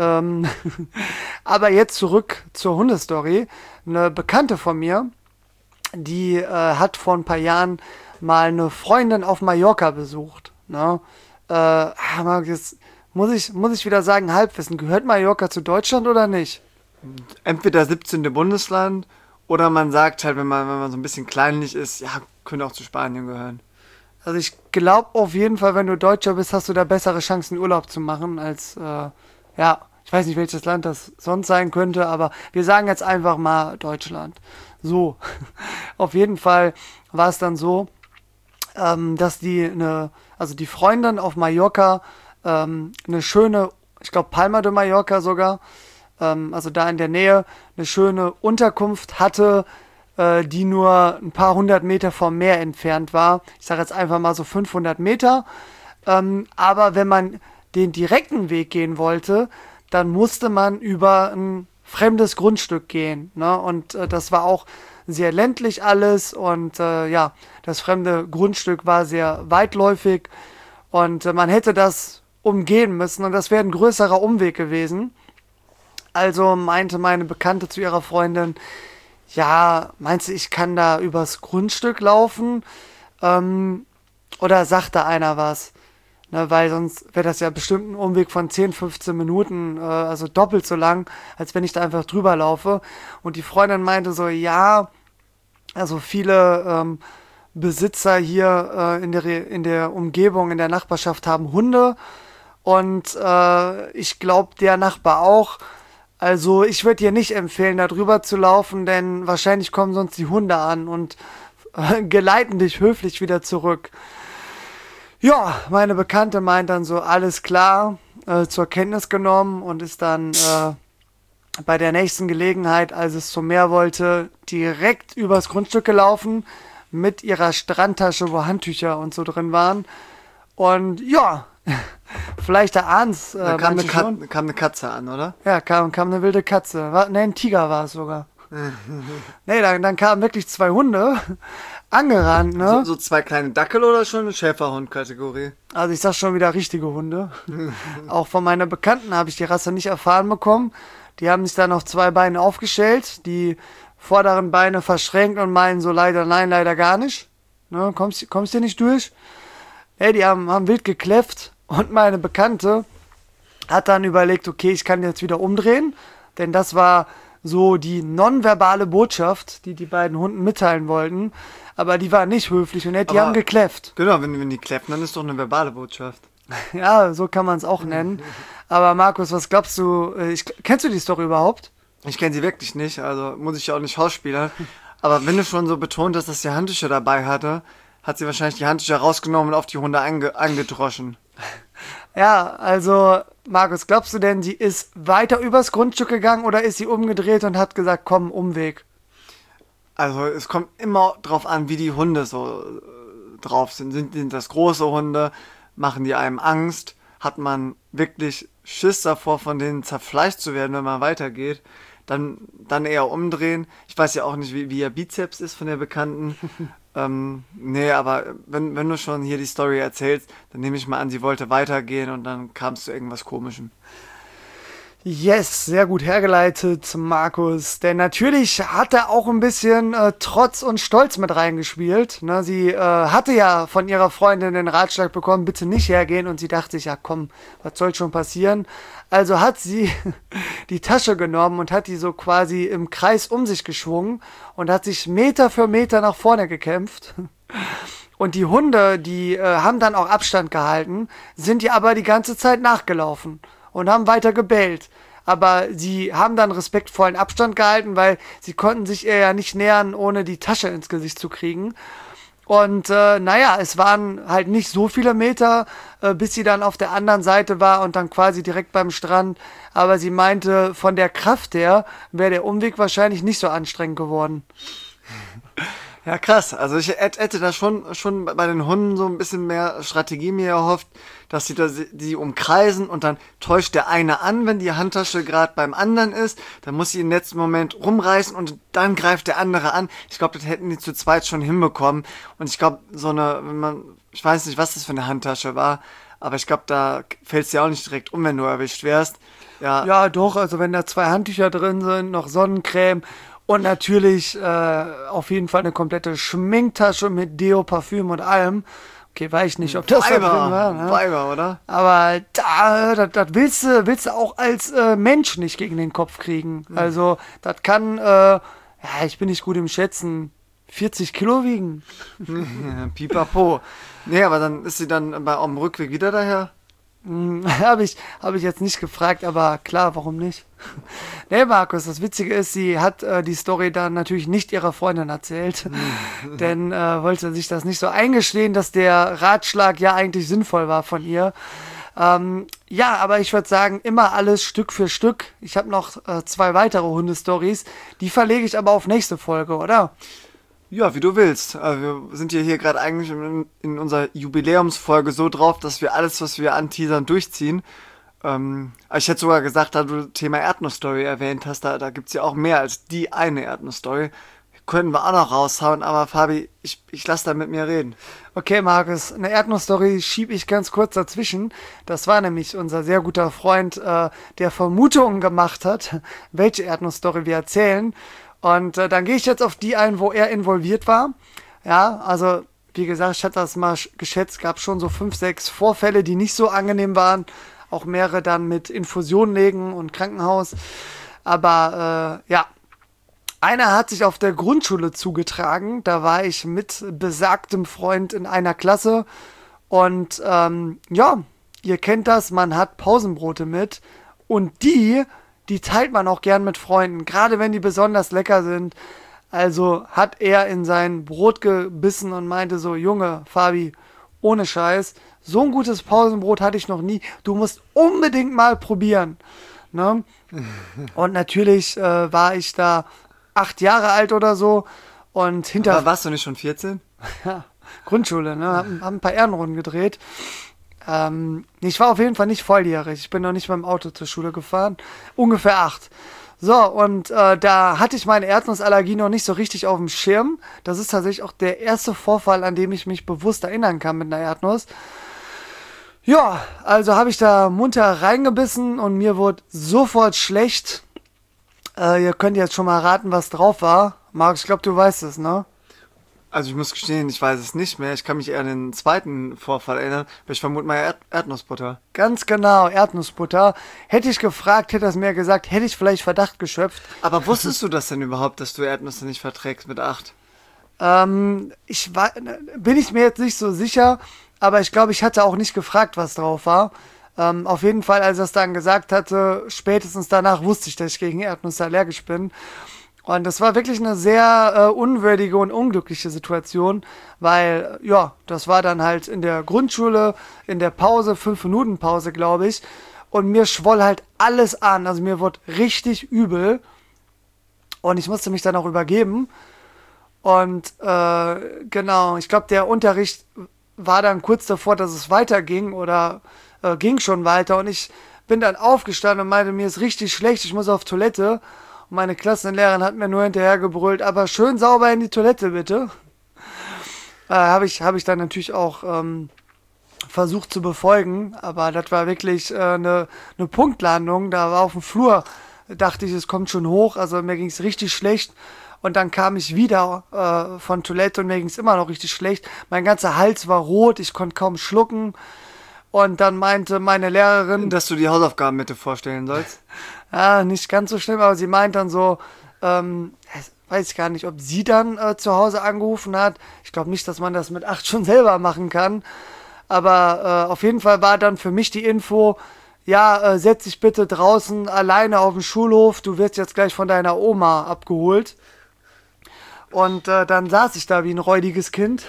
Aber jetzt zurück zur Hundestory. Eine Bekannte von mir, die hat vor ein paar Jahren mal eine Freundin auf Mallorca besucht. Ne? Jetzt muss ich wieder sagen, Halbwissen. Gehört Mallorca zu Deutschland oder nicht? Entweder 17. Bundesland oder man sagt halt, wenn man so ein bisschen kleinlich ist, ja, könnte auch zu Spanien gehören. Also ich glaube auf jeden Fall, wenn du Deutscher bist, hast du da bessere Chancen, Urlaub zu machen als, ja, ich weiß nicht, welches Land das sonst sein könnte, aber wir sagen jetzt einfach mal Deutschland. So, auf jeden Fall war es dann so, dass die Freundin auf Mallorca eine schöne, ich glaube Palma de Mallorca sogar, also da in der Nähe, eine schöne Unterkunft hatte, die nur ein paar 100 Meter vom Meer entfernt war. Ich sage jetzt einfach mal so 500 Meter. Aber wenn man den direkten Weg gehen wollte, dann musste man über ein fremdes Grundstück gehen. Ne? Und das war auch sehr ländlich alles. Und ja, das fremde Grundstück war sehr weitläufig. Und man hätte das umgehen müssen. Und das wäre ein größerer Umweg gewesen. Also meinte meine Bekannte zu ihrer Freundin, ja, meinst du, ich kann da übers Grundstück laufen? Oder sagt da einer was? Ne, weil sonst wäre das ja bestimmt ein Umweg von 10, 15 Minuten, also doppelt so lang, als wenn ich da einfach drüber laufe. Und die Freundin meinte so, ja, also viele Besitzer hier in der Umgebung, in der Nachbarschaft haben Hunde und ich glaube, der Nachbar auch. Also ich würde dir nicht empfehlen, da drüber zu laufen, denn wahrscheinlich kommen sonst die Hunde an und geleiten dich höflich wieder zurück. Ja, meine Bekannte meint dann so, alles klar, zur Kenntnis genommen und ist dann bei der nächsten Gelegenheit, als es zum Meer wollte, direkt übers Grundstück gelaufen mit ihrer Strandtasche, wo Handtücher und so drin waren. Und ja, vielleicht erahnt's Da kam manche schon. kam eine Katze an, oder? Ja, kam eine wilde Katze. Ne, ein Tiger war es sogar. Nee, dann kamen wirklich 2 Hunde angerannt, ne? So 2 kleine Dackel oder schon eine Schäferhund-Kategorie? Also ich sag schon wieder richtige Hunde. Auch von meiner Bekannten habe ich die Rasse nicht erfahren bekommen. Die haben sich da noch 2 Beine aufgestellt, die vorderen Beine verschränkt und meinen so leider nein, leider gar nicht. Ne, kommst du nicht durch? Hey, die haben wild gekläfft und meine Bekannte hat dann überlegt, okay, ich kann jetzt wieder umdrehen, denn das war so die nonverbale Botschaft, die beiden Hunden mitteilen wollten, aber die waren nicht höflich und die haben gekläfft. Genau, wenn die kläffen, dann ist doch eine verbale Botschaft. Ja, so kann man es auch nennen. Aber Markus, was glaubst du, kennst du die Story überhaupt? Ich kenne sie wirklich nicht, also muss ich ja auch nicht schauspielern. Aber wenn du schon so betont hast, dass sie Handtücher dabei hatte, hat sie wahrscheinlich die Handtücher rausgenommen und auf die Hunde angedroschen. Ja, also Markus, glaubst du denn, sie ist weiter übers Grundstück gegangen oder ist sie umgedreht und hat gesagt, komm, Umweg? Also es kommt immer drauf an, wie die Hunde so drauf sind. Sind das große Hunde? Machen die einem Angst? Hat man wirklich Schiss davor, von denen zerfleischt zu werden, wenn man weitergeht? Dann eher umdrehen. Ich weiß ja auch nicht, wie ihr Bizeps ist von der Bekannten. Nee, aber wenn du schon hier die Story erzählst, dann nehme ich mal an, sie wollte weitergehen und dann kam es zu irgendwas Komischem. Yes, sehr gut hergeleitet, Markus. Denn natürlich hat er auch ein bisschen Trotz und Stolz mit reingespielt. Ne, sie hatte ja von ihrer Freundin den Ratschlag bekommen, bitte nicht hergehen. Und sie dachte sich, ja komm, was soll schon passieren? Also hat sie die Tasche genommen und hat die so quasi im Kreis um sich geschwungen und hat sich Meter für Meter nach vorne gekämpft. Und die Hunde, die haben dann auch Abstand gehalten, sind ihr aber die ganze Zeit nachgelaufen und haben weiter gebellt. Aber sie haben dann respektvollen Abstand gehalten, weil sie konnten sich ihr ja nicht nähern, ohne die Tasche ins Gesicht zu kriegen. Und naja, es waren halt nicht so viele Meter, bis sie dann auf der anderen Seite war und dann quasi direkt beim Strand. Aber sie meinte, von der Kraft her wäre der Umweg wahrscheinlich nicht so anstrengend geworden. Ja, krass. Also ich hätte da schon bei den Hunden so ein bisschen mehr Strategie mir erhofft, dass die umkreisen und dann täuscht der eine an, wenn die Handtasche gerade beim anderen ist. Dann muss sie im letzten Moment rumreißen und dann greift der andere an. Ich glaube, das hätten die zu zweit schon hinbekommen. Und ich glaube, ich weiß nicht, was das für eine Handtasche war, aber ich glaube, da fällt es dir auch nicht direkt um, wenn du erwischt wärst. Ja, doch. Also wenn da 2 Handtücher drin sind, noch Sonnencreme. Und natürlich auf jeden Fall eine komplette Schminktasche mit Deo, Parfüm und allem. Okay, weiß ich nicht, ob das da drin war. Ne? Weiber, oder? Aber das willst du auch als Mensch nicht gegen den Kopf kriegen. Also das kann, ich bin nicht gut im Schätzen, 40 Kilo wiegen. Pipapo. Nee, aber dann ist sie dann am Rückweg wieder daher. Habe ich jetzt nicht gefragt, aber klar, warum nicht? Nee, Markus, das Witzige ist, sie hat die Story dann natürlich nicht ihrer Freundin erzählt, denn wollte sich das nicht so eingestehen, dass der Ratschlag ja eigentlich sinnvoll war von ihr. Ja, aber ich würde sagen, immer alles Stück für Stück. Ich habe noch 2 weitere Hundestories, die verlege ich aber auf nächste Folge, oder? Ja, wie du willst. Wir sind ja hier gerade eigentlich in unserer Jubiläumsfolge so drauf, dass wir alles, was wir anteasern, durchziehen. Ich hätte sogar gesagt, da du Thema Erdnussstory erwähnt hast, da gibt's ja auch mehr als die eine Erdnussstory. Können wir auch noch raushauen, aber Fabi, ich lass da mit mir reden. Okay, Markus, eine Erdnussstory schiebe ich ganz kurz dazwischen. Das war nämlich unser sehr guter Freund, der Vermutungen gemacht hat, welche Erdnussstory wir erzählen. Und dann gehe ich jetzt auf die ein, wo er involviert war. Ja, also wie gesagt, ich hatte das mal geschätzt, gab schon so 5, 6 Vorfälle, die nicht so angenehm waren. Auch mehrere dann mit Infusion legen und Krankenhaus. Aber ja, einer hat sich auf der Grundschule zugetragen. Da war ich mit besagtem Freund in einer Klasse. Und ja, ihr kennt das, man hat Pausenbrote mit. Und die teilt man auch gern mit Freunden. Gerade wenn die besonders lecker sind. Also hat er in sein Brot gebissen und meinte so, Junge, Fabi, ohne Scheiß, so ein gutes Pausenbrot hatte ich noch nie. Du musst unbedingt mal probieren. Ne? Und natürlich war ich da 8 Jahre alt oder so. Und hinter... Aber warst du nicht schon 14? Ja, Grundschule, ne? Hab ein paar Ehrenrunden gedreht. Ich war auf jeden Fall nicht volljährig. Ich bin noch nicht mit dem Auto zur Schule gefahren. Ungefähr 8. So, und da hatte ich meine Erdnussallergie noch nicht so richtig auf dem Schirm. Das ist tatsächlich auch der erste Vorfall, an dem ich mich bewusst erinnern kann mit einer Erdnuss. Ja, also habe ich da munter reingebissen und mir wurde sofort schlecht. Ihr könnt jetzt schon mal raten, was drauf war. Marc, ich glaube, du weißt es, ne? Also ich muss gestehen, ich weiß es nicht mehr. Ich kann mich eher an den zweiten Vorfall erinnern, aber ich vermute mal Erdnussbutter. Ganz genau, Erdnussbutter. Hätte ich gefragt, hätte er es mir gesagt, hätte ich vielleicht Verdacht geschöpft. Aber wusstest du das denn überhaupt, dass du Erdnüsse nicht verträgst mit 8? Bin ich mir jetzt nicht so sicher, aber ich glaube, ich hatte auch nicht gefragt, was drauf war. Auf jeden Fall, als er es dann gesagt hatte, spätestens danach wusste ich, dass ich gegen Erdnüsse allergisch bin. Und das war wirklich eine sehr unwürdige und unglückliche Situation, weil, ja, das war dann halt in der Grundschule, in der Pause, 5-Minuten-Pause, glaube ich. Und mir schwoll halt alles an, also mir wurde richtig übel. Und ich musste mich dann auch übergeben. Und genau, ich glaube, der Unterricht war dann kurz davor, dass es weiterging oder ging schon weiter. Und ich bin dann aufgestanden und meinte, mir ist richtig schlecht, ich muss auf Toilette. Und meine Klassenlehrerin hat mir nur hinterher gebrüllt, aber schön sauber in die Toilette, bitte. Habe ich dann natürlich auch versucht zu befolgen, aber das war wirklich eine Punktlandung. Da war auf dem Flur, dachte ich, es kommt schon hoch, also mir ging es richtig schlecht. Und dann kam ich wieder von Toilette und mir ging es immer noch richtig schlecht. Mein ganzer Hals war rot, ich konnte kaum schlucken. Und dann meinte meine Lehrerin... Dass du die Hausaufgaben bitte vorstellen sollst? Ja, nicht ganz so schlimm, aber sie meint dann so, weiß ich gar nicht, ob sie dann zu Hause angerufen hat. Ich glaube nicht, dass man das mit 8 schon selber machen kann. Aber auf jeden Fall war dann für mich die Info, ja, setz dich bitte draußen alleine auf dem Schulhof, du wirst jetzt gleich von deiner Oma abgeholt. Und dann saß ich da wie ein räudiges Kind.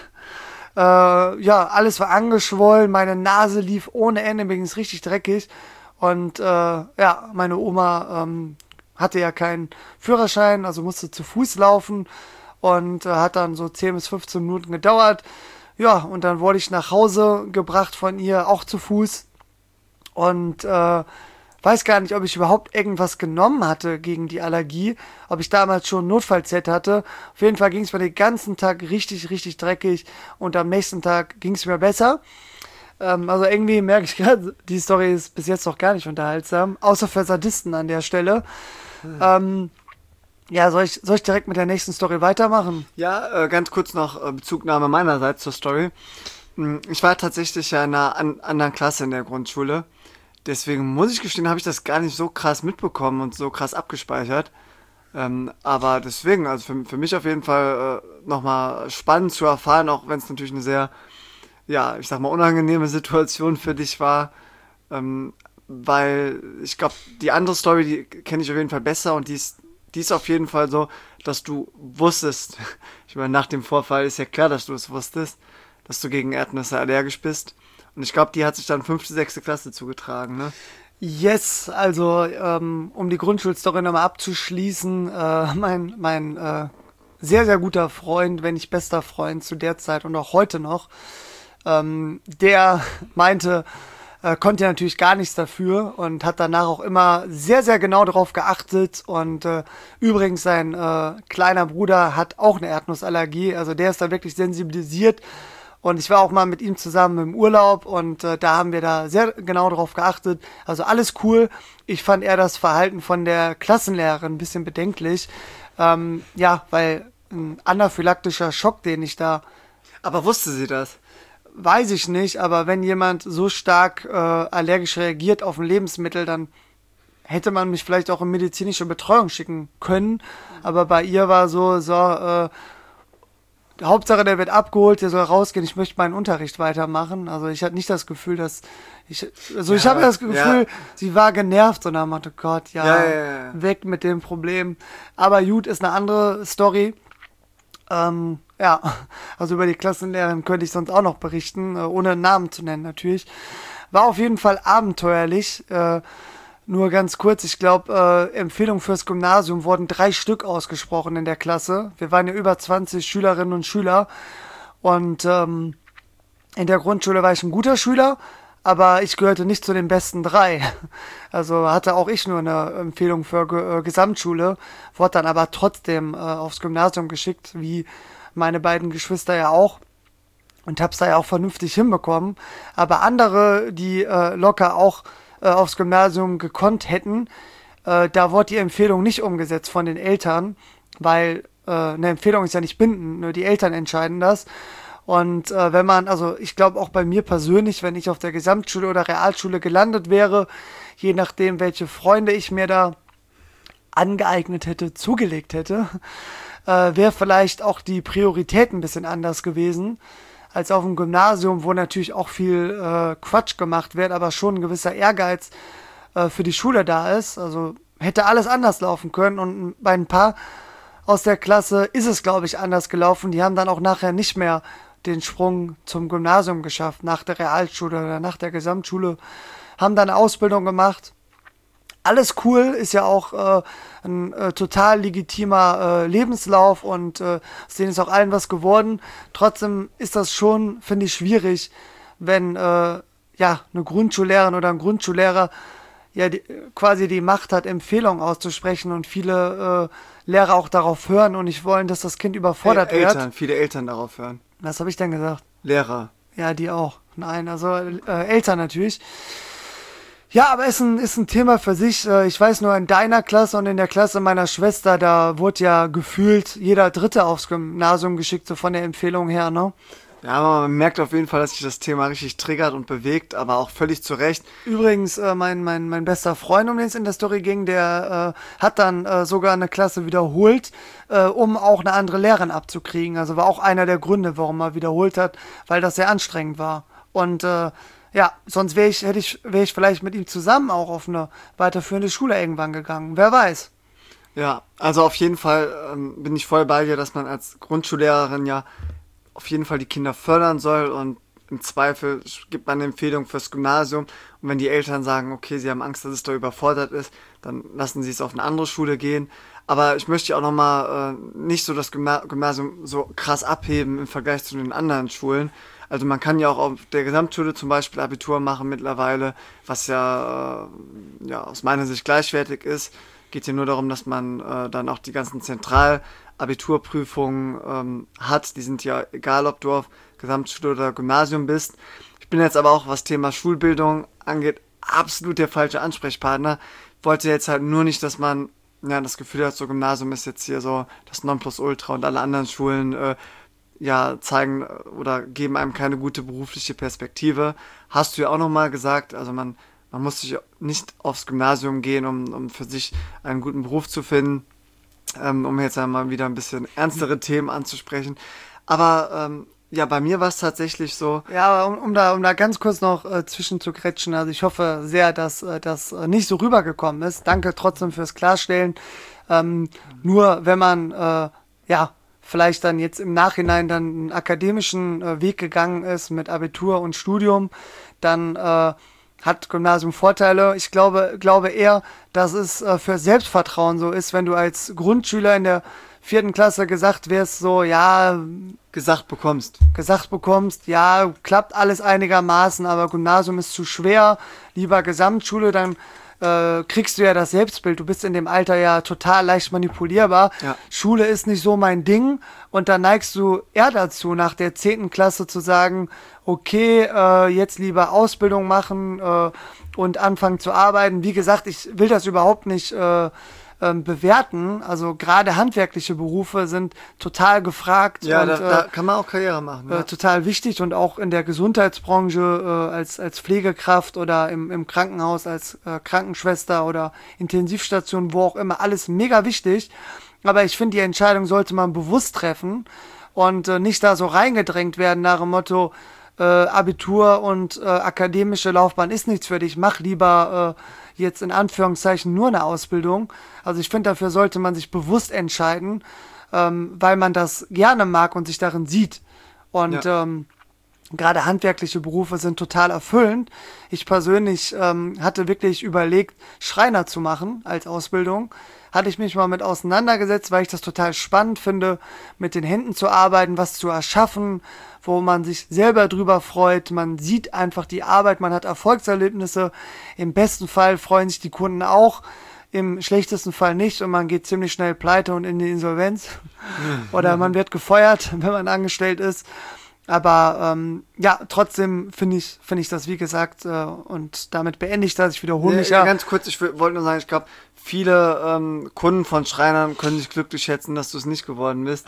Ja, alles war angeschwollen, meine Nase lief ohne Ende, mir ging es richtig dreckig. Und ja, meine Oma hatte ja keinen Führerschein, also musste zu Fuß laufen und hat dann so 10 bis 15 Minuten gedauert. Ja, und dann wurde ich nach Hause gebracht von ihr, auch zu Fuß. Und weiß gar nicht, ob ich überhaupt irgendwas genommen hatte gegen die Allergie, ob ich damals schon Notfall-Z hatte. Auf jeden Fall ging es mir den ganzen Tag richtig, richtig dreckig und am nächsten Tag ging es mir besser. Also irgendwie merke ich gerade, die Story ist bis jetzt noch gar nicht unterhaltsam, außer für Sadisten an der Stelle. Ja, soll ich direkt mit der nächsten Story weitermachen? Ja, ganz kurz noch Bezugnahme meinerseits zur Story. Ich war tatsächlich ja in einer anderen Klasse in der Grundschule. Deswegen muss ich gestehen, habe ich das gar nicht so krass mitbekommen und so krass abgespeichert. Aber deswegen, also für mich auf jeden Fall nochmal spannend zu erfahren, auch wenn es natürlich eine sehr, ja, ich sag mal, unangenehme Situation für dich war. Weil ich glaube, die andere Story, die kenne ich auf jeden Fall besser und die ist auf jeden Fall so, dass du wusstest, ich meine, nach dem Vorfall ist ja klar, dass du es wusstest, dass du gegen Erdnüsse allergisch bist. Und ich glaube, die hat sich dann 5., 6. Klasse zugetragen, ne? Yes, also um die Grundschulstory nochmal abzuschließen, mein sehr, sehr guter Freund, wenn nicht bester Freund zu der Zeit und auch heute noch, der meinte, konnte ja natürlich gar nichts dafür und hat danach auch immer sehr, sehr genau darauf geachtet. Und übrigens, sein kleiner Bruder hat auch eine Erdnussallergie, also der ist da wirklich sensibilisiert. Und ich war auch mal mit ihm zusammen im Urlaub und da haben wir da sehr genau drauf geachtet. Also alles cool. Ich fand eher das Verhalten von der Klassenlehrerin ein bisschen bedenklich. Ja, weil ein anaphylaktischer Schock, den ich da Aber wusste sie das? Weiß ich nicht, aber wenn jemand so stark allergisch reagiert auf ein Lebensmittel, dann hätte man mich vielleicht auch in medizinische Betreuung schicken können. Aber bei ihr war Hauptsache, der wird abgeholt, der soll rausgehen, ich möchte meinen Unterricht weitermachen. Also ich hatte nicht das Gefühl, ich habe das Gefühl, sie war genervt und dann meinte, Gott, weg mit dem Problem. Aber gut, ist eine andere Story. Also über die Klassenlehrerin könnte ich sonst auch noch berichten, ohne Namen zu nennen natürlich. War auf jeden Fall abenteuerlich. Nur ganz kurz, ich glaube, Empfehlungen fürs Gymnasium wurden 3 Stück ausgesprochen in der Klasse. Wir waren ja über 20 Schülerinnen und Schüler. Und in der Grundschule war ich ein guter Schüler, aber ich gehörte nicht zu den besten 3. Also hatte auch ich nur eine Empfehlung für Gesamtschule, wurde dann aber trotzdem aufs Gymnasium geschickt, wie meine beiden Geschwister ja auch. Und hab's da ja auch vernünftig hinbekommen. Aber andere, die locker auch aufs Gymnasium gekonnt hätten, da wurde die Empfehlung nicht umgesetzt von den Eltern, weil eine Empfehlung ist ja nicht bindend, nur die Eltern entscheiden das. Und also ich glaube auch bei mir persönlich, wenn ich auf der Gesamtschule oder Realschule gelandet wäre, je nachdem, welche Freunde ich mir da angeeignet hätte, zugelegt hätte, wäre vielleicht auch die Priorität ein bisschen anders gewesen als auf dem Gymnasium, wo natürlich auch viel Quatsch gemacht wird, aber schon ein gewisser Ehrgeiz für die Schule da ist. Also hätte alles anders laufen können und bei ein paar aus der Klasse ist es, glaube ich, anders gelaufen. Die haben dann auch nachher nicht mehr den Sprung zum Gymnasium geschafft, nach der Realschule oder nach der Gesamtschule, haben dann eine Ausbildung gemacht. Alles cool, ist ja auch ein total legitimer Lebenslauf und aus denen ist auch allen was geworden. Trotzdem ist das schon, finde ich, schwierig, wenn eine Grundschullehrerin oder ein Grundschullehrer quasi die Macht hat, Empfehlungen auszusprechen und viele Lehrer auch darauf hören und nicht wollen, dass das Kind überfordert wird. Viele Eltern darauf hören. Was habe ich denn gesagt? Lehrer. Ja, die auch. Nein, also Eltern natürlich. Ja, aber ist ein Thema für sich. Ich weiß nur, in deiner Klasse und in der Klasse meiner Schwester, da wurde ja gefühlt jeder Dritte aufs Gymnasium geschickt, so von der Empfehlung her, ne? Ja, aber man merkt auf jeden Fall, dass sich das Thema richtig triggert und bewegt, aber auch völlig zu Recht. Übrigens, mein bester Freund, um den es in der Story ging, der hat dann sogar eine Klasse wiederholt, um auch eine andere Lehrerin abzukriegen. Also war auch einer der Gründe, warum er wiederholt hat, weil das sehr anstrengend war. Und sonst wäre ich vielleicht mit ihm zusammen auch auf eine weiterführende Schule irgendwann gegangen. Wer weiß. Ja, also auf jeden Fall bin ich voll bei dir, dass man als Grundschullehrerin ja auf jeden Fall die Kinder fördern soll und im Zweifel gibt man eine Empfehlung fürs Gymnasium. Und wenn die Eltern sagen, okay, sie haben Angst, dass es da überfordert ist, dann lassen sie es auf eine andere Schule gehen. Aber ich möchte auch nochmal nicht so das Gymnasium so krass abheben im Vergleich zu den anderen Schulen. Also man kann ja auch auf der Gesamtschule zum Beispiel Abitur machen mittlerweile, was ja aus meiner Sicht gleichwertig ist. Geht hier nur darum, dass man dann auch die ganzen Zentralabiturprüfungen hat. Die sind ja egal, ob du auf Gesamtschule oder Gymnasium bist. Ich bin jetzt aber auch, was Thema Schulbildung angeht, absolut der falsche Ansprechpartner. Wollte jetzt halt nur nicht, dass man das Gefühl hat, so Gymnasium ist jetzt hier so das Nonplusultra und alle anderen Schulen zeigen oder geben einem keine gute berufliche Perspektive. Hast du ja auch nochmal gesagt, also man muss sich nicht aufs Gymnasium gehen, um für sich einen guten Beruf zu finden, um jetzt einmal wieder ein bisschen ernstere Themen anzusprechen. Aber bei mir war es tatsächlich so. Ja, aber um da ganz kurz noch zwischen zu kretschen, also ich hoffe sehr, dass das nicht so rübergekommen ist. Danke trotzdem fürs Klarstellen. Nur wenn man vielleicht dann jetzt im Nachhinein dann einen akademischen Weg gegangen ist mit Abitur und Studium, dann hat Gymnasium Vorteile. Ich glaube eher, dass es für Selbstvertrauen so ist, wenn du als Grundschüler in der 4. Klasse gesagt wirst, gesagt bekommst, ja, klappt alles einigermaßen, aber Gymnasium ist zu schwer, lieber Gesamtschule, dann kriegst du ja das Selbstbild. Du bist in dem Alter ja total leicht manipulierbar. Ja. Schule ist nicht so mein Ding. Und dann neigst du eher dazu, nach der 10. Klasse zu sagen, okay, jetzt lieber Ausbildung machen und anfangen zu arbeiten. Wie gesagt, ich will das überhaupt nicht bewerten. Also gerade handwerkliche Berufe sind total gefragt. Ja, und, da kann man auch Karriere machen. Ja. Total wichtig und auch in der Gesundheitsbranche als Pflegekraft oder im Krankenhaus als Krankenschwester oder Intensivstation, wo auch immer, alles mega wichtig. Aber ich finde, die Entscheidung sollte man bewusst treffen und nicht da so reingedrängt werden nach dem Motto, Abitur und akademische Laufbahn ist nichts für dich, mach lieber jetzt in Anführungszeichen nur eine Ausbildung. Also ich finde, dafür sollte man sich bewusst entscheiden, weil man das gerne mag und sich darin sieht. Und gerade handwerkliche Berufe sind total erfüllend. Ich persönlich hatte wirklich überlegt, Schreiner zu machen als Ausbildung. Hatte ich mich mal mit auseinandergesetzt, weil ich das total spannend finde, mit den Händen zu arbeiten, was zu erschaffen, wo man sich selber drüber freut. Man sieht einfach die Arbeit, man hat Erfolgserlebnisse. Im besten Fall freuen sich die Kunden auch, im schlechtesten Fall nicht und man geht ziemlich schnell pleite und in die Insolvenz. Oder man wird gefeuert, wenn man angestellt ist. Aber trotzdem finde ich das, wie gesagt, und damit beende ich das. Ich wiederhole mich ja. Ganz kurz, ich wollte nur sagen, ich glaube, viele Kunden von Schreinern können sich glücklich schätzen, dass du es nicht geworden bist.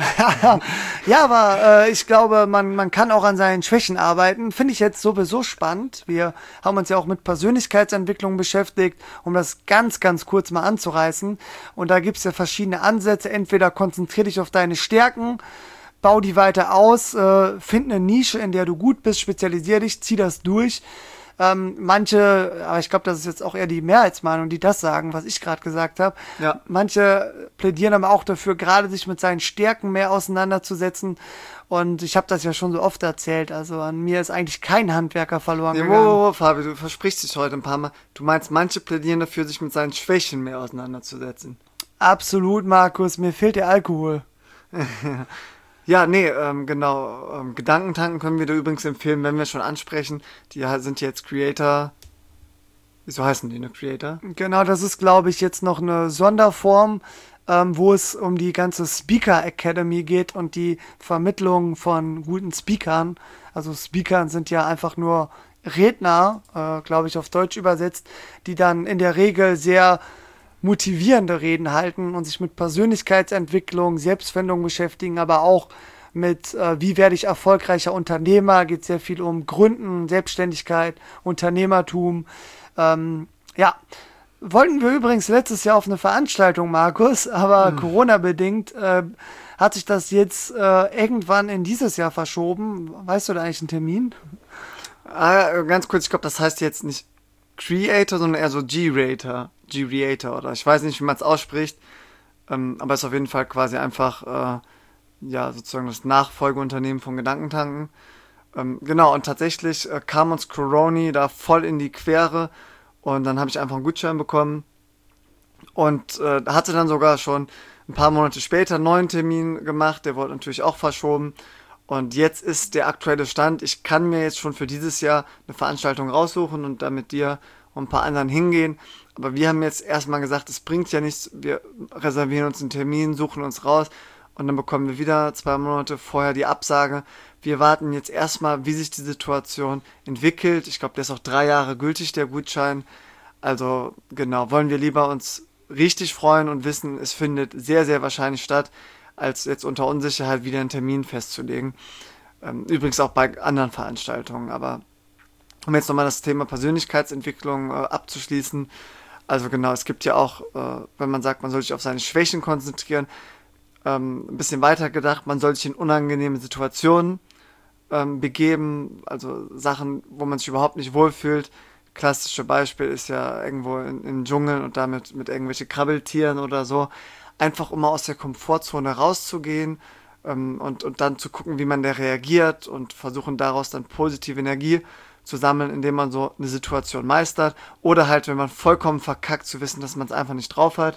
Ja, aber ich glaube, man kann auch an seinen Schwächen arbeiten. Finde ich jetzt sowieso spannend. Wir haben uns ja auch mit Persönlichkeitsentwicklung beschäftigt, um das ganz, ganz kurz mal anzureißen. Und da gibt es ja verschiedene Ansätze. Entweder konzentrier dich auf deine Stärken, bau die weiter aus, find eine Nische, in der du gut bist, spezialisier dich, zieh das durch. Manche, aber ich glaube, das ist jetzt auch eher die Mehrheitsmeinung, die das sagen, was ich gerade gesagt habe. Ja. Manche plädieren aber auch dafür, gerade sich mit seinen Stärken mehr auseinanderzusetzen. Und ich habe das ja schon so oft erzählt. Also an mir ist eigentlich kein Handwerker verloren gegangen. Wow, Fabi, du versprichst dich heute ein paar Mal. Du meinst, manche plädieren dafür, sich mit seinen Schwächen mehr auseinanderzusetzen. Absolut, Markus. Mir fehlt der Alkohol. Ja, nee, genau. Gedankentanken können wir dir übrigens empfehlen, wenn wir schon ansprechen. Die sind jetzt Creator. Wieso heißen die, ne? Creator? Genau, das ist, glaube ich, jetzt noch eine Sonderform, wo es um die ganze Speaker Academy geht und die Vermittlung von guten Speakern. Also Speaker sind ja einfach nur Redner, glaube ich, auf Deutsch übersetzt, die dann in der Regel sehr motivierende Reden halten und sich mit Persönlichkeitsentwicklung, Selbstfindung beschäftigen, aber auch mit, wie werde ich erfolgreicher Unternehmer, geht sehr viel um Gründen, Selbstständigkeit, Unternehmertum. Wollten wir übrigens letztes Jahr auf eine Veranstaltung, Markus, aber Corona-bedingt hat sich das jetzt irgendwann in dieses Jahr verschoben. Weißt du da eigentlich einen Termin? Ganz kurz, ich glaube, das heißt jetzt nicht Creator, sondern eher so G-Rator, oder ich weiß nicht, wie man es ausspricht, aber ist auf jeden Fall quasi einfach, sozusagen das Nachfolgeunternehmen von Gedankentanken. Genau, und tatsächlich kam uns Corona da voll in die Quere und dann habe ich einfach einen Gutschein bekommen und hatte dann sogar schon ein paar Monate später einen neuen Termin gemacht, der wurde natürlich auch verschoben. Und jetzt ist der aktuelle Stand, ich kann mir jetzt schon für dieses Jahr eine Veranstaltung raussuchen und da mit dir und ein paar anderen hingehen. Aber wir haben jetzt erstmal gesagt, es bringt ja nichts, wir reservieren uns einen Termin, suchen uns raus und dann bekommen wir wieder 2 Monate vorher die Absage. Wir warten jetzt erstmal, wie sich die Situation entwickelt. Ich glaube, der ist auch 3 Jahre gültig, der Gutschein. Also genau, wollen wir lieber uns richtig freuen und wissen, es findet sehr, sehr wahrscheinlich statt, als jetzt unter Unsicherheit wieder einen Termin festzulegen. Übrigens auch bei anderen Veranstaltungen. Aber um jetzt nochmal das Thema Persönlichkeitsentwicklung abzuschließen. Also genau, es gibt ja auch, wenn man sagt, man soll sich auf seine Schwächen konzentrieren, ein bisschen weiter gedacht, man soll sich in unangenehme Situationen begeben, also Sachen, wo man sich überhaupt nicht wohlfühlt. Klassische Beispiel ist ja irgendwo in Dschungeln und damit mit irgendwelchen Krabbeltieren oder so. Einfach um mal aus der Komfortzone rauszugehen und dann zu gucken, wie man da reagiert und versuchen daraus dann positive Energie zu sammeln, indem man so eine Situation meistert. Oder halt, wenn man vollkommen verkackt, zu wissen, dass man es einfach nicht drauf hat.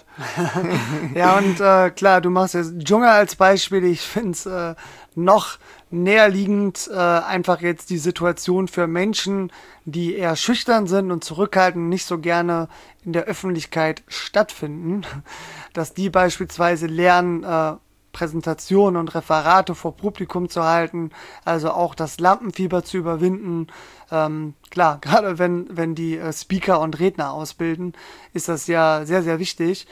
Ja, und klar, du machst jetzt Dschungel als Beispiel. Ich finde es noch näherliegend, einfach jetzt die Situation für Menschen, die eher schüchtern sind und zurückhaltend, nicht so gerne in der Öffentlichkeit stattfinden, dass die beispielsweise lernen, Präsentationen und Referate vor Publikum zu halten, also auch das Lampenfieber zu überwinden. Klar, gerade wenn die Speaker und Redner ausbilden, ist das ja sehr, sehr wichtig.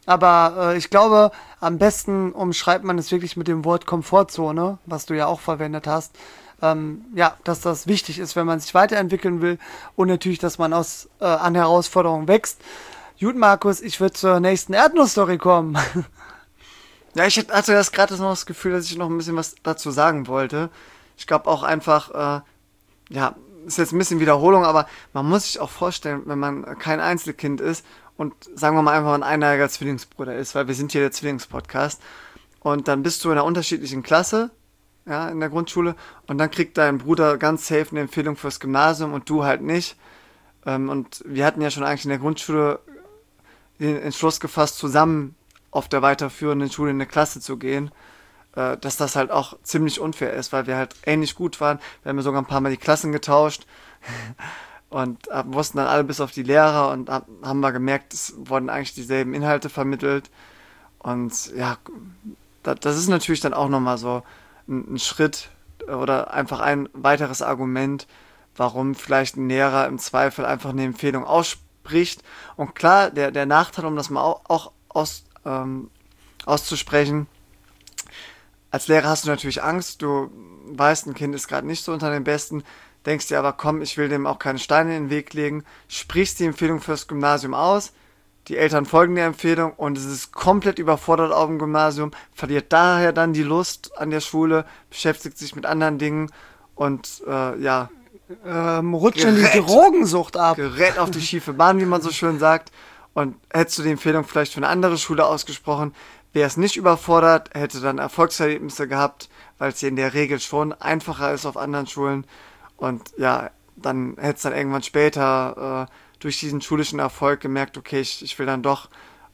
Aber ich glaube, am besten umschreibt man es wirklich mit dem Wort Komfortzone, was du ja auch verwendet hast. Ja, dass das wichtig ist, wenn man sich weiterentwickeln will und natürlich, dass man an Herausforderungen wächst. Gut, Markus, ich würde zur nächsten Erdnuss-Story kommen. Ja, ich hatte das gerade noch das Gefühl, dass ich noch ein bisschen was dazu sagen wollte. Ich glaube auch einfach, ja, ist jetzt ein bisschen Wiederholung, aber man muss sich auch vorstellen, wenn man kein Einzelkind ist und sagen wir mal einfach ein einjähriger Zwillingsbruder ist, weil wir sind hier der Zwillingspodcast und dann bist du in einer unterschiedlichen Klasse, ja, in der Grundschule und dann kriegt dein Bruder ganz safe eine Empfehlung fürs Gymnasium und du halt nicht. Und wir hatten ja schon eigentlich in der Grundschule den Entschluss gefasst, zusammen auf der weiterführenden Schule in eine Klasse zu gehen, dass das halt auch ziemlich unfair ist, weil wir halt ähnlich gut waren. Wir haben ja sogar ein paar Mal die Klassen getauscht und wussten dann alle bis auf die Lehrer und haben wir gemerkt, es wurden eigentlich dieselben Inhalte vermittelt. Und ja, das ist natürlich dann auch nochmal so ein Schritt oder einfach ein weiteres Argument, warum vielleicht ein Lehrer im Zweifel einfach eine Empfehlung ausspricht. Und klar, der Nachteil, um das mal auch auszusprechen, als Lehrer hast du natürlich Angst, du weißt, ein Kind ist gerade nicht so unter den Besten, denkst dir aber, komm, ich will dem auch keine Steine in den Weg legen, sprichst die Empfehlung fürs Gymnasium aus, die Eltern folgen der Empfehlung und es ist komplett überfordert auf dem Gymnasium, verliert daher dann die Lust an der Schule, beschäftigt sich mit anderen Dingen und ja, rutscht in die Drogensucht ab. Gerät auf die schiefe Bahn, wie man so schön sagt. Und hättest du die Empfehlung vielleicht für eine andere Schule ausgesprochen, wäre es nicht überfordert, hätte dann Erfolgserlebnisse gehabt, weil es hier in der Regel schon einfacher ist auf anderen Schulen. Und ja, dann hätte es dann irgendwann später durch diesen schulischen Erfolg gemerkt, okay, ich will dann doch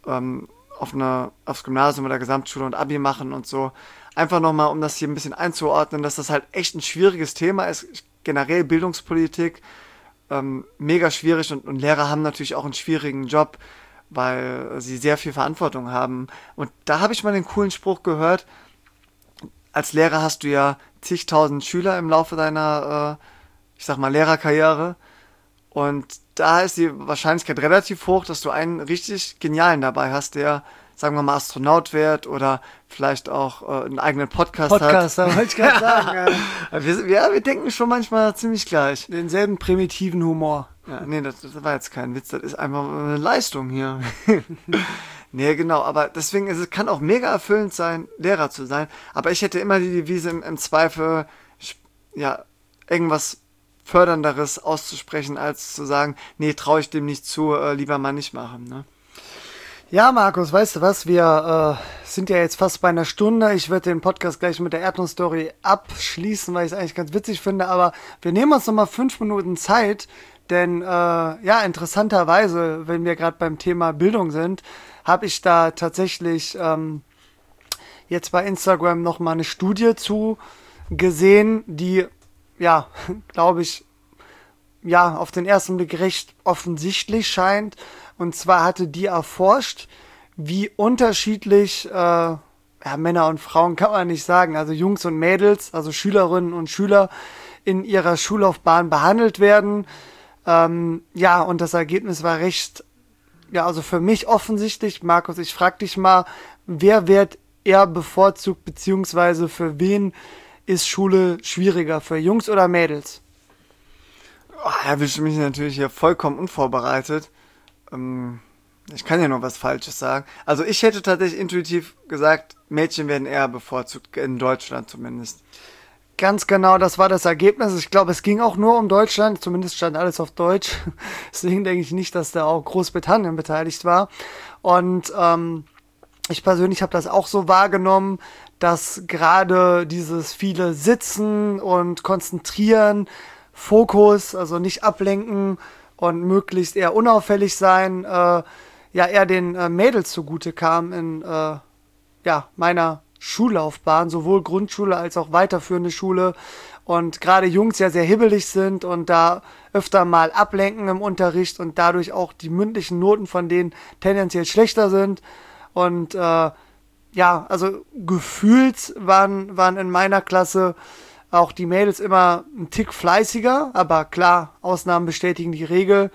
aufs Gymnasium oder Gesamtschule und Abi machen und so. Einfach nochmal, um das hier ein bisschen einzuordnen, dass das halt echt ein schwieriges Thema ist. Generell Bildungspolitik, mega schwierig und Lehrer haben natürlich auch einen schwierigen Job, weil sie sehr viel Verantwortung haben. Und da habe ich mal den coolen Spruch gehört, als Lehrer hast du ja zigtausend Schüler im Laufe deiner, ich sag mal, Lehrerkarriere. Und da ist die Wahrscheinlichkeit relativ hoch, dass du einen richtig genialen dabei hast, der, sagen wir mal, Astronaut wird oder vielleicht auch einen eigenen Podcast hat. Podcaster, wollte ich gerade sagen. Wir denken schon manchmal ziemlich gleich. Denselben primitiven Humor. Ja, nee, das war jetzt kein Witz, das ist einfach eine Leistung hier. Nee, genau, aber deswegen kann auch mega erfüllend sein, Lehrer zu sein. Aber ich hätte immer die Devise im Zweifel, ja, irgendwas Fördernderes auszusprechen, als zu sagen, nee, traue ich dem nicht zu, lieber mal nicht machen, ne? Ja, Markus, weißt du was? Wir sind ja jetzt fast bei einer Stunde. Ich werde den Podcast gleich mit der Erdnuss-Story abschließen, weil ich es eigentlich ganz witzig finde. Aber wir nehmen uns nochmal 5 Minuten Zeit, denn ja, interessanterweise, wenn wir gerade beim Thema Bildung sind, habe ich da tatsächlich jetzt bei Instagram nochmal eine Studie zu gesehen, die, ja, glaube ich, ja, auf den ersten Blick recht offensichtlich scheint. Und zwar hatte die erforscht, wie unterschiedlich, ja, Männer und Frauen kann man nicht sagen, also Jungs und Mädels, also Schülerinnen und Schüler in ihrer Schullaufbahn behandelt werden. Ja, und das Ergebnis war recht, ja, also für mich offensichtlich. Markus, ich frage dich mal, wer wird eher bevorzugt, beziehungsweise für wen ist Schule schwieriger, für Jungs oder Mädels? Oh, erwischt mich natürlich hier vollkommen unvorbereitet. Ich kann ja nur was Falsches sagen. Also ich hätte tatsächlich intuitiv gesagt, Mädchen werden eher bevorzugt, in Deutschland zumindest. Ganz genau, das war das Ergebnis. Ich glaube, es ging auch nur um Deutschland, zumindest stand alles auf Deutsch. Deswegen denke ich nicht, dass da auch Großbritannien beteiligt war. Und ich persönlich habe das auch so wahrgenommen, dass gerade dieses viele Sitzen und Konzentrieren, Fokus, also nicht ablenken und möglichst eher unauffällig sein, ja, eher den Mädels zugute kam in ja, meiner Schullaufbahn, sowohl Grundschule als auch weiterführende Schule. Und gerade Jungs ja sehr hibbelig sind und da öfter mal ablenken im Unterricht und dadurch auch die mündlichen Noten von denen tendenziell schlechter sind. Und ja, also gefühlt waren in meiner Klasse auch die Mädels immer ein Tick fleißiger, aber klar, Ausnahmen bestätigen die Regel.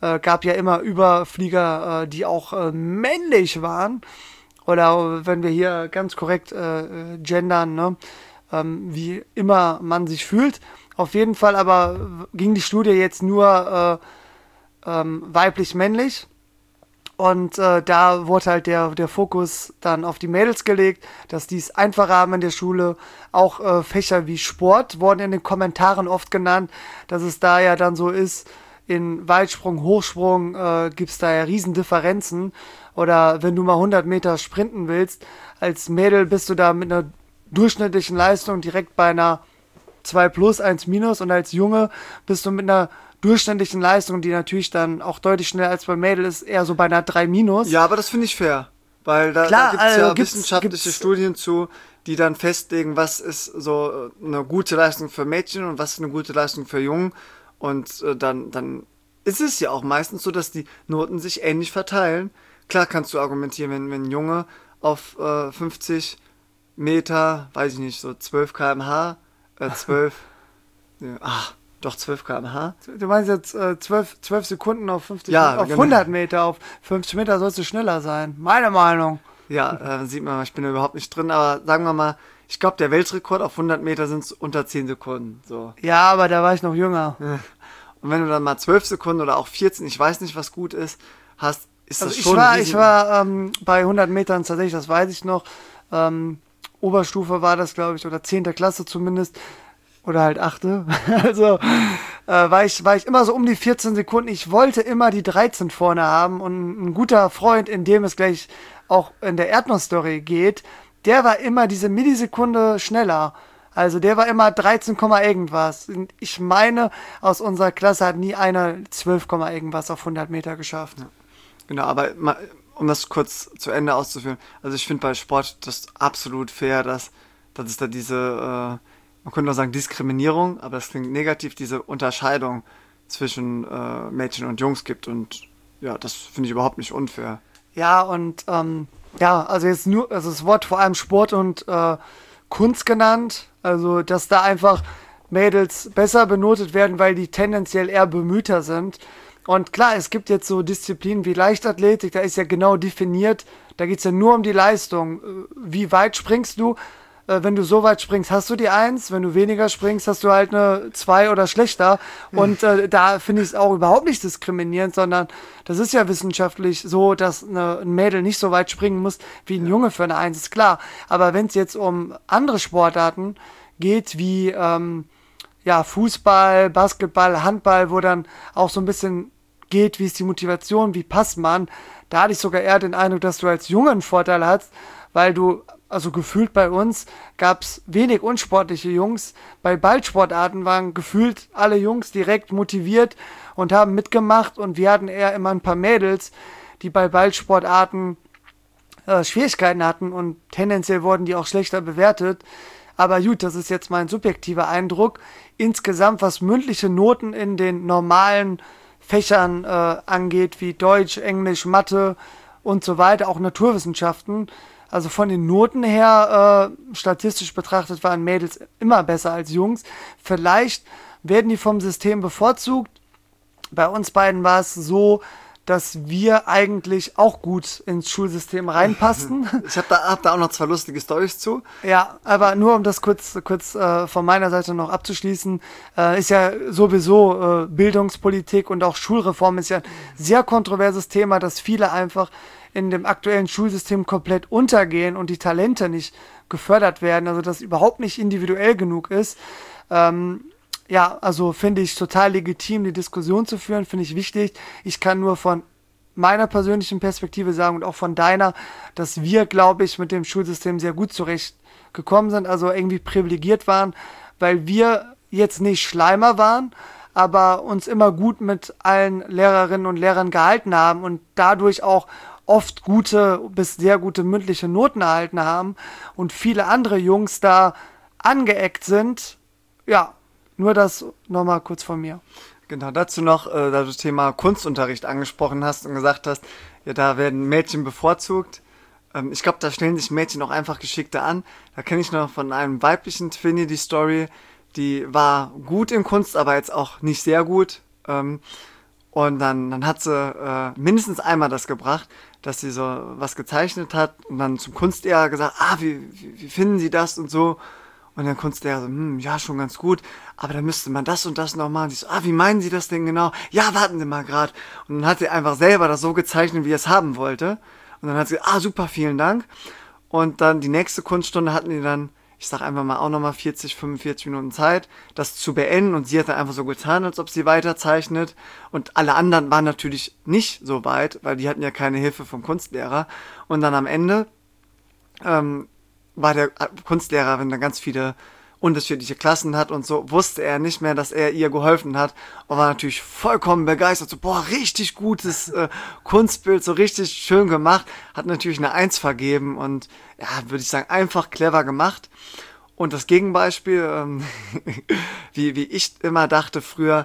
Gab ja immer Überflieger, die auch männlich waren. Oder wenn wir hier ganz korrekt gendern, ne? Wie immer man sich fühlt. Auf jeden Fall aber ging die Studie jetzt nur weiblich-männlich. Und da wurde halt der Fokus dann auf die Mädels gelegt, dass die es einfacher haben in der Schule. Auch Fächer wie Sport wurden in den Kommentaren oft genannt, dass es da ja dann so ist, in Weitsprung, Hochsprung gibt es da ja riesen Differenzen. Oder wenn du mal 100 Meter sprinten willst, als Mädel bist du da mit einer durchschnittlichen Leistung direkt bei einer 2 plus, 1 minus, und als Junge bist du mit einer durchschnittlichen Leistung, die natürlich dann auch deutlich schneller als bei Mädel ist, eher so bei einer 3 minus. Ja, aber das finde ich fair, weil da gibt es ja wissenschaftliche Studien zu, die dann festlegen, was ist so eine gute Leistung für Mädchen und was ist eine gute Leistung für Jungen. Und dann ist es ja auch meistens so, dass die Noten sich ähnlich verteilen. Klar kannst du argumentieren, wenn ein Junge auf 50 Meter, weiß ich nicht, so 12 km/h, 12, doch 12 km/h. Du meinst jetzt 12 Sekunden auf 50 ja, auf 100 Meter, auf 50 Meter sollst du schneller sein. Meine Meinung. Ja, sieht man, ich bin da überhaupt nicht drin, aber sagen wir mal, ich glaube, der Weltrekord auf 100 Meter sind unter 10 Sekunden. So. Ja, aber da war ich noch jünger. Und wenn du dann mal 12 Sekunden oder auch 14, ich weiß nicht, was gut ist, hast, ist das schon ich war bei 100 Metern tatsächlich, das weiß ich noch, Oberstufe war das, glaube ich, oder 10. Klasse zumindest, oder halt 8. Also war ich immer so um die 14 Sekunden. Ich wollte immer die 13 vorne haben, und ein guter Freund, in dem es gleich auch in der Erdnuss-Story geht, der war immer diese Millisekunde schneller. Also der war immer 13, irgendwas. Und ich meine, aus unserer Klasse hat nie einer 12, irgendwas auf 100 Meter geschafft. Ja. Genau, aber um das kurz zu Ende auszuführen, also ich finde bei Sport das absolut fair, dass es da diese, man könnte auch sagen Diskriminierung, aber das klingt negativ, diese Unterscheidung zwischen Mädchen und Jungs gibt, und ja, das finde ich überhaupt nicht unfair. Ja, und also jetzt nur, also das Wort vor allem Sport und Kunst genannt, also dass da einfach Mädels besser benotet werden, weil die tendenziell eher bemühter sind. Und klar, es gibt jetzt so Disziplinen wie Leichtathletik, da ist ja genau definiert, da geht es ja nur um die Leistung. Wie weit springst du? Wenn du so weit springst, hast du die 1, wenn du weniger springst, hast du halt eine 2 oder schlechter. Und da finde ich es auch überhaupt nicht diskriminierend, sondern das ist ja wissenschaftlich so, dass ein Mädel nicht so weit springen muss wie ein Junge für eine 1, ist klar. Aber wenn es jetzt um andere Sportarten geht, wie Fußball, Basketball, Handball, wo dann auch so ein bisschen geht, wie ist die Motivation, wie passt man, da hatte ich sogar eher den Eindruck, dass du als Junge einen Vorteil hast, weil du, also gefühlt bei uns, gab es wenig unsportliche Jungs. Bei Ballsportarten waren gefühlt alle Jungs direkt motiviert und haben mitgemacht, und wir hatten eher immer ein paar Mädels, die bei Ballsportarten Schwierigkeiten hatten, und tendenziell wurden die auch schlechter bewertet. Aber gut, das ist jetzt mein subjektiver Eindruck. Insgesamt, was mündliche Noten in den normalen Fächern angeht, wie Deutsch, Englisch, Mathe und so weiter, auch Naturwissenschaften, also von den Noten her, statistisch betrachtet, waren Mädels immer besser als Jungs. Vielleicht werden die vom System bevorzugt. Bei uns beiden war es so, dass wir eigentlich auch gut ins Schulsystem reinpassten. Ich hab da auch noch 2 lustige Storys zu. Ja, aber nur um das kurz von meiner Seite noch abzuschließen, ist ja sowieso Bildungspolitik und auch Schulreform ist ja ein sehr kontroverses Thema, dass viele einfach in dem aktuellen Schulsystem komplett untergehen und die Talente nicht gefördert werden, also dass überhaupt nicht individuell genug ist. Also finde ich total legitim, die Diskussion zu führen, finde ich wichtig. Ich kann nur von meiner persönlichen Perspektive sagen und auch von deiner, dass wir, glaube ich, mit dem Schulsystem sehr gut zurechtgekommen sind, also irgendwie privilegiert waren, weil wir jetzt nicht Schleimer waren, aber uns immer gut mit allen Lehrerinnen und Lehrern gehalten haben und dadurch auch oft gute bis sehr gute mündliche Noten erhalten haben und viele andere Jungs da angeeckt sind. Ja, nur das nochmal kurz von mir. Genau, dazu noch, da du das Thema Kunstunterricht angesprochen hast und gesagt hast, ja, da werden Mädchen bevorzugt. Ich glaube, da stellen sich Mädchen auch einfach geschickter an. Da kenne ich noch von einem weiblichen Twinnie die Story, die war gut in Kunst, aber jetzt auch nicht sehr gut. Und dann hat sie mindestens einmal das gebracht, dass sie so was gezeichnet hat und dann zum Kunstlehrer gesagt, wie finden Sie das und so. Und der Kunstlehrer so, ja, schon ganz gut, aber da müsste man das und das noch machen. Die so, wie meinen Sie das denn genau? Ja, warten Sie mal gerade. Und dann hat sie einfach selber das so gezeichnet, wie er es haben wollte. Und dann hat sie, super, vielen Dank. Und dann die nächste Kunststunde hatten die dann, ich sag einfach mal auch nochmal 40, 45 Minuten Zeit, das zu beenden. Und sie hat dann einfach so getan, als ob sie weiterzeichnet. Und alle anderen waren natürlich nicht so weit, weil die hatten ja keine Hilfe vom Kunstlehrer. Und dann am Ende war der Kunstlehrer, wenn er ganz viele unterschiedliche Klassen hat und so, wusste er nicht mehr, dass er ihr geholfen hat und war natürlich vollkommen begeistert, so, richtig gutes Kunstbild, so richtig schön gemacht, hat natürlich eine 1 vergeben und ja, würde ich sagen, einfach clever gemacht. Und das Gegenbeispiel, wie ich immer dachte früher,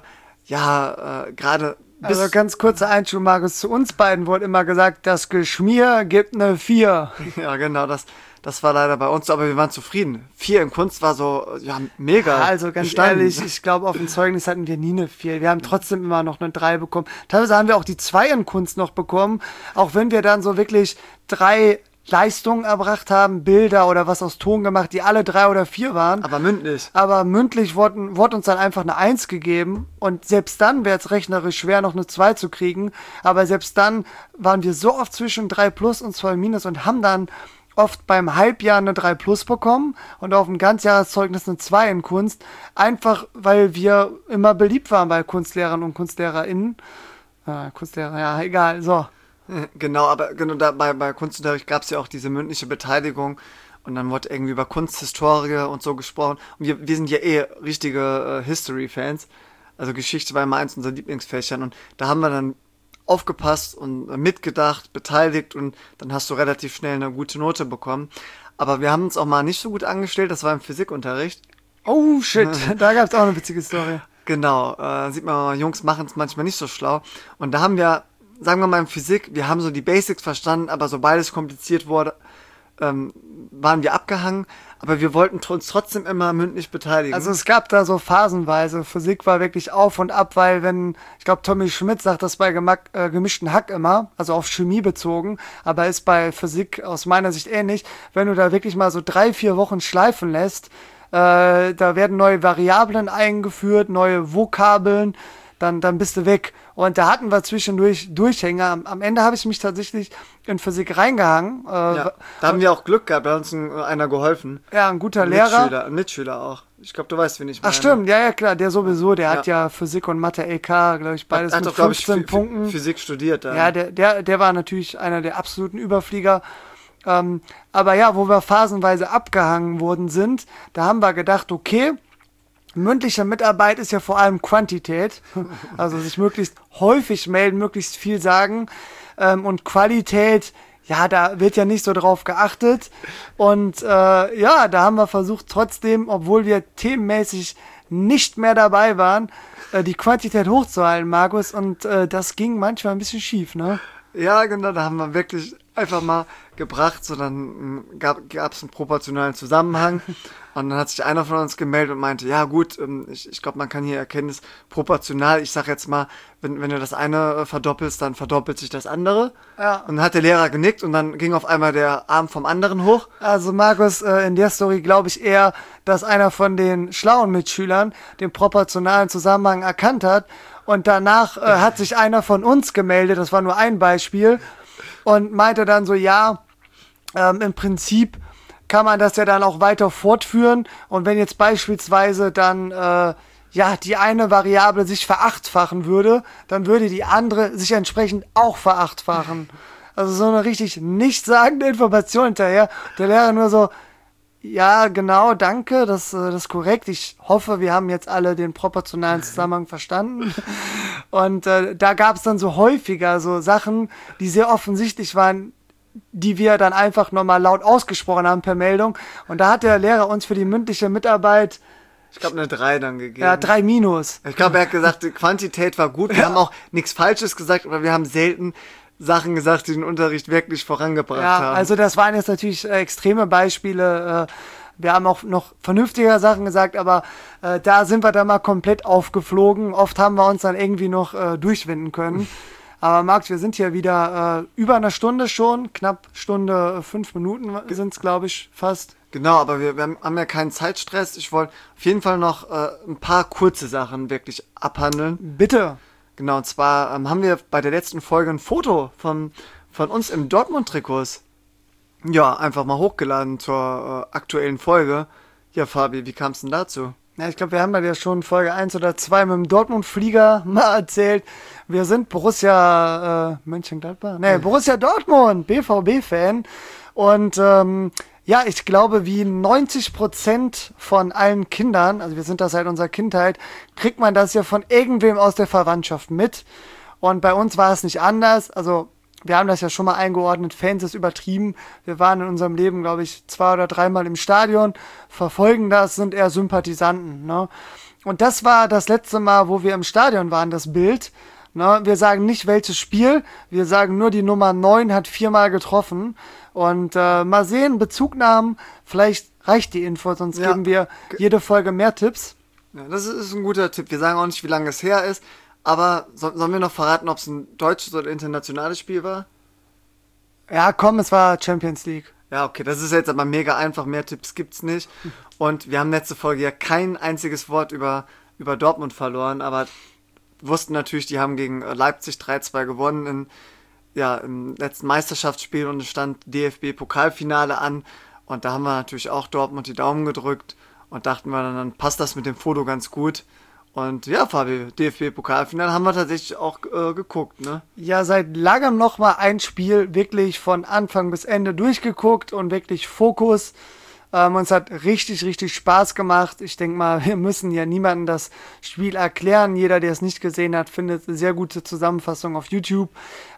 gerade also ganz kurzer Einschub, Markus, zu uns beiden wurde immer gesagt, das Geschmier gibt eine 4. Ja, genau, das war leider bei uns so, aber wir waren zufrieden. 4 in Kunst war so, mega. Ja, also ganz ehrlich, ich glaube, auf dem Zeugnis hatten wir nie eine 4. Wir haben trotzdem immer noch eine 3 bekommen. Teilweise haben wir auch die 2 in Kunst noch bekommen, auch wenn wir dann so wirklich 3 Leistungen erbracht haben, Bilder oder was aus Ton gemacht, die alle 3 oder 4 waren. Aber mündlich. Aber mündlich wurde uns dann einfach eine 1 gegeben und selbst dann wäre es rechnerisch schwer, noch eine 2 zu kriegen. Aber selbst dann waren wir so oft zwischen 3 plus und 2 minus und haben dann oft beim Halbjahr eine 3 plus bekommen und auf dem Ganzjahreszeugnis eine 2 in Kunst. Einfach, weil wir immer beliebt waren bei Kunstlehrern und KunstlehrerInnen. Kunstlehrer, ja, egal, so. Genau, aber da bei Kunstunterricht gab es ja auch diese mündliche Beteiligung und dann wurde irgendwie über Kunsthistorie und so gesprochen. Und wir sind ja richtige History-Fans. Also Geschichte war immer eins unserer Lieblingsfächern und da haben wir dann aufgepasst und mitgedacht, beteiligt und dann hast du relativ schnell eine gute Note bekommen. Aber wir haben uns auch mal nicht so gut angestellt, das war im Physikunterricht. Oh shit, da gab es auch eine witzige Story. Genau, sieht man mal, Jungs machen es manchmal nicht so schlau. Und da haben wir, sagen wir mal in Physik, wir haben so die Basics verstanden, aber sobald es kompliziert wurde, waren wir abgehangen, aber wir wollten uns trotzdem immer mündlich beteiligen. Also es gab da so phasenweise, Physik war wirklich auf und ab, weil ich glaube Tommy Schmidt sagt das bei gemischten Hack immer, also auf Chemie bezogen, aber ist bei Physik aus meiner Sicht ähnlich, wenn du da wirklich mal so 3-4 Wochen schleifen lässt, da werden neue Variablen eingeführt, neue Vokabeln, dann bist du weg. Und da hatten wir zwischendurch Durchhänger. Am Ende habe ich mich tatsächlich in Physik reingehangen. Da haben wir auch Glück gehabt, da hat uns einer geholfen. Ja, ein guter Lehrer. Ein Mitschüler auch. Ich glaube, du weißt, wen ich meine. Ach stimmt, ja klar, der sowieso, der hat ja Physik und Mathe LK, glaube ich, beides mit 15 Punkten. Physik studiert. Ja, der war natürlich einer der absoluten Überflieger. Aber ja, wo wir phasenweise abgehangen worden sind, da haben wir gedacht, okay, mündliche Mitarbeit ist ja vor allem Quantität, also sich möglichst häufig melden, möglichst viel sagen und Qualität, ja, da wird ja nicht so drauf geachtet und da haben wir versucht trotzdem, obwohl wir themenmäßig nicht mehr dabei waren, die Quantität hochzuhalten, Markus, und das ging manchmal ein bisschen schief, ne? Ja, genau, da haben wir wirklich einfach mal gebracht, so dann gab es einen proportionalen Zusammenhang und dann hat sich einer von uns gemeldet und meinte, ja gut, ich glaube, man kann hier erkennen, es ist proportional, ich sag jetzt mal, wenn du das eine verdoppelst, dann verdoppelt sich das andere. Ja. Und dann hat der Lehrer genickt und dann ging auf einmal der Arm vom anderen hoch. Also Markus, in der Story glaube ich eher, dass einer von den schlauen Mitschülern den proportionalen Zusammenhang erkannt hat und danach hat sich einer von uns gemeldet, das war nur ein Beispiel, und meinte dann so, im Prinzip kann man das ja dann auch weiter fortführen und wenn jetzt beispielsweise dann die eine Variable sich verachtfachen würde, dann würde die andere sich entsprechend auch verachtfachen. Also so eine richtig nichtssagende Information hinterher. Der Lehrer nur so, ja, genau, danke, das ist korrekt. Ich hoffe, wir haben jetzt alle den proportionalen Zusammenhang verstanden. Und da gab es dann so häufiger so Sachen, die sehr offensichtlich waren, die wir dann einfach nochmal laut ausgesprochen haben per Meldung. Und da hat der Lehrer uns für die mündliche Mitarbeit, ich glaube, eine 3 dann gegeben. Ja, 3 minus. Ich glaube, er hat gesagt, die Quantität war gut. Wir haben auch nichts Falsches gesagt, aber wir haben selten Sachen gesagt, die den Unterricht wirklich vorangebracht haben. Also das waren jetzt natürlich extreme Beispiele. wir haben auch noch vernünftiger Sachen gesagt, aber da sind wir dann mal komplett aufgeflogen. Oft haben wir uns dann irgendwie noch durchwinden können. Aber Max, wir sind hier wieder über einer Stunde schon, knapp Stunde 5 Minuten sind es, glaube ich, fast. Genau, aber wir haben ja keinen Zeitstress. Ich wollte auf jeden Fall noch ein paar kurze Sachen wirklich abhandeln. Bitte. Genau, und zwar haben wir bei der letzten Folge ein Foto von uns im Dortmund-Trikots, ja, einfach mal hochgeladen zur aktuellen Folge. Ja, Fabi, wie kam es denn dazu? Ja, ich glaube, wir haben da ja schon Folge 1 oder 2 mit dem Dortmund-Flieger mal erzählt. Wir sind Borussia Mönchengladbach? Nee, Borussia Dortmund, BVB-Fan. Und ja, ich glaube, wie 90% von allen Kindern, also wir sind das seit unserer Kindheit, kriegt man das ja von irgendwem aus der Verwandtschaft mit. Und bei uns war es nicht anders. Also wir haben das ja schon mal eingeordnet, Fans ist übertrieben. Wir waren in unserem Leben, glaube ich, 2 oder 3 Mal im Stadion, verfolgen das, sind eher Sympathisanten. Ne? Und das war das letzte Mal, wo wir im Stadion waren, das Bild. Ne? Wir sagen nicht, welches Spiel, wir sagen nur, die Nummer 9 hat 4-mal getroffen. Und mal sehen, Bezugnahmen, vielleicht reicht die Info, sonst geben wir jede Folge mehr Tipps. Ja, das ist ein guter Tipp. Wir sagen auch nicht, wie lange es her ist. Aber sollen wir noch verraten, ob es ein deutsches oder internationales Spiel war? Ja, komm, es war Champions League. Ja, okay, das ist jetzt aber mega einfach, mehr Tipps gibt's nicht. Und wir haben letzte Folge ja kein einziges Wort über Dortmund verloren, aber wussten natürlich, die haben gegen Leipzig 3-2 gewonnen im letzten Meisterschaftsspiel und es stand DFB-Pokalfinale an. Und da haben wir natürlich auch Dortmund die Daumen gedrückt und dachten wir, dann passt das mit dem Foto ganz gut. Und ja, Fabi, DFB-Pokalfinale haben wir tatsächlich auch geguckt, ne? Ja, seit langem noch mal ein Spiel wirklich von Anfang bis Ende durchgeguckt und wirklich Fokus. Uns hat richtig, richtig Spaß gemacht. Ich denke mal, wir müssen ja niemandem das Spiel erklären. Jeder, der es nicht gesehen hat, findet eine sehr gute Zusammenfassung auf YouTube.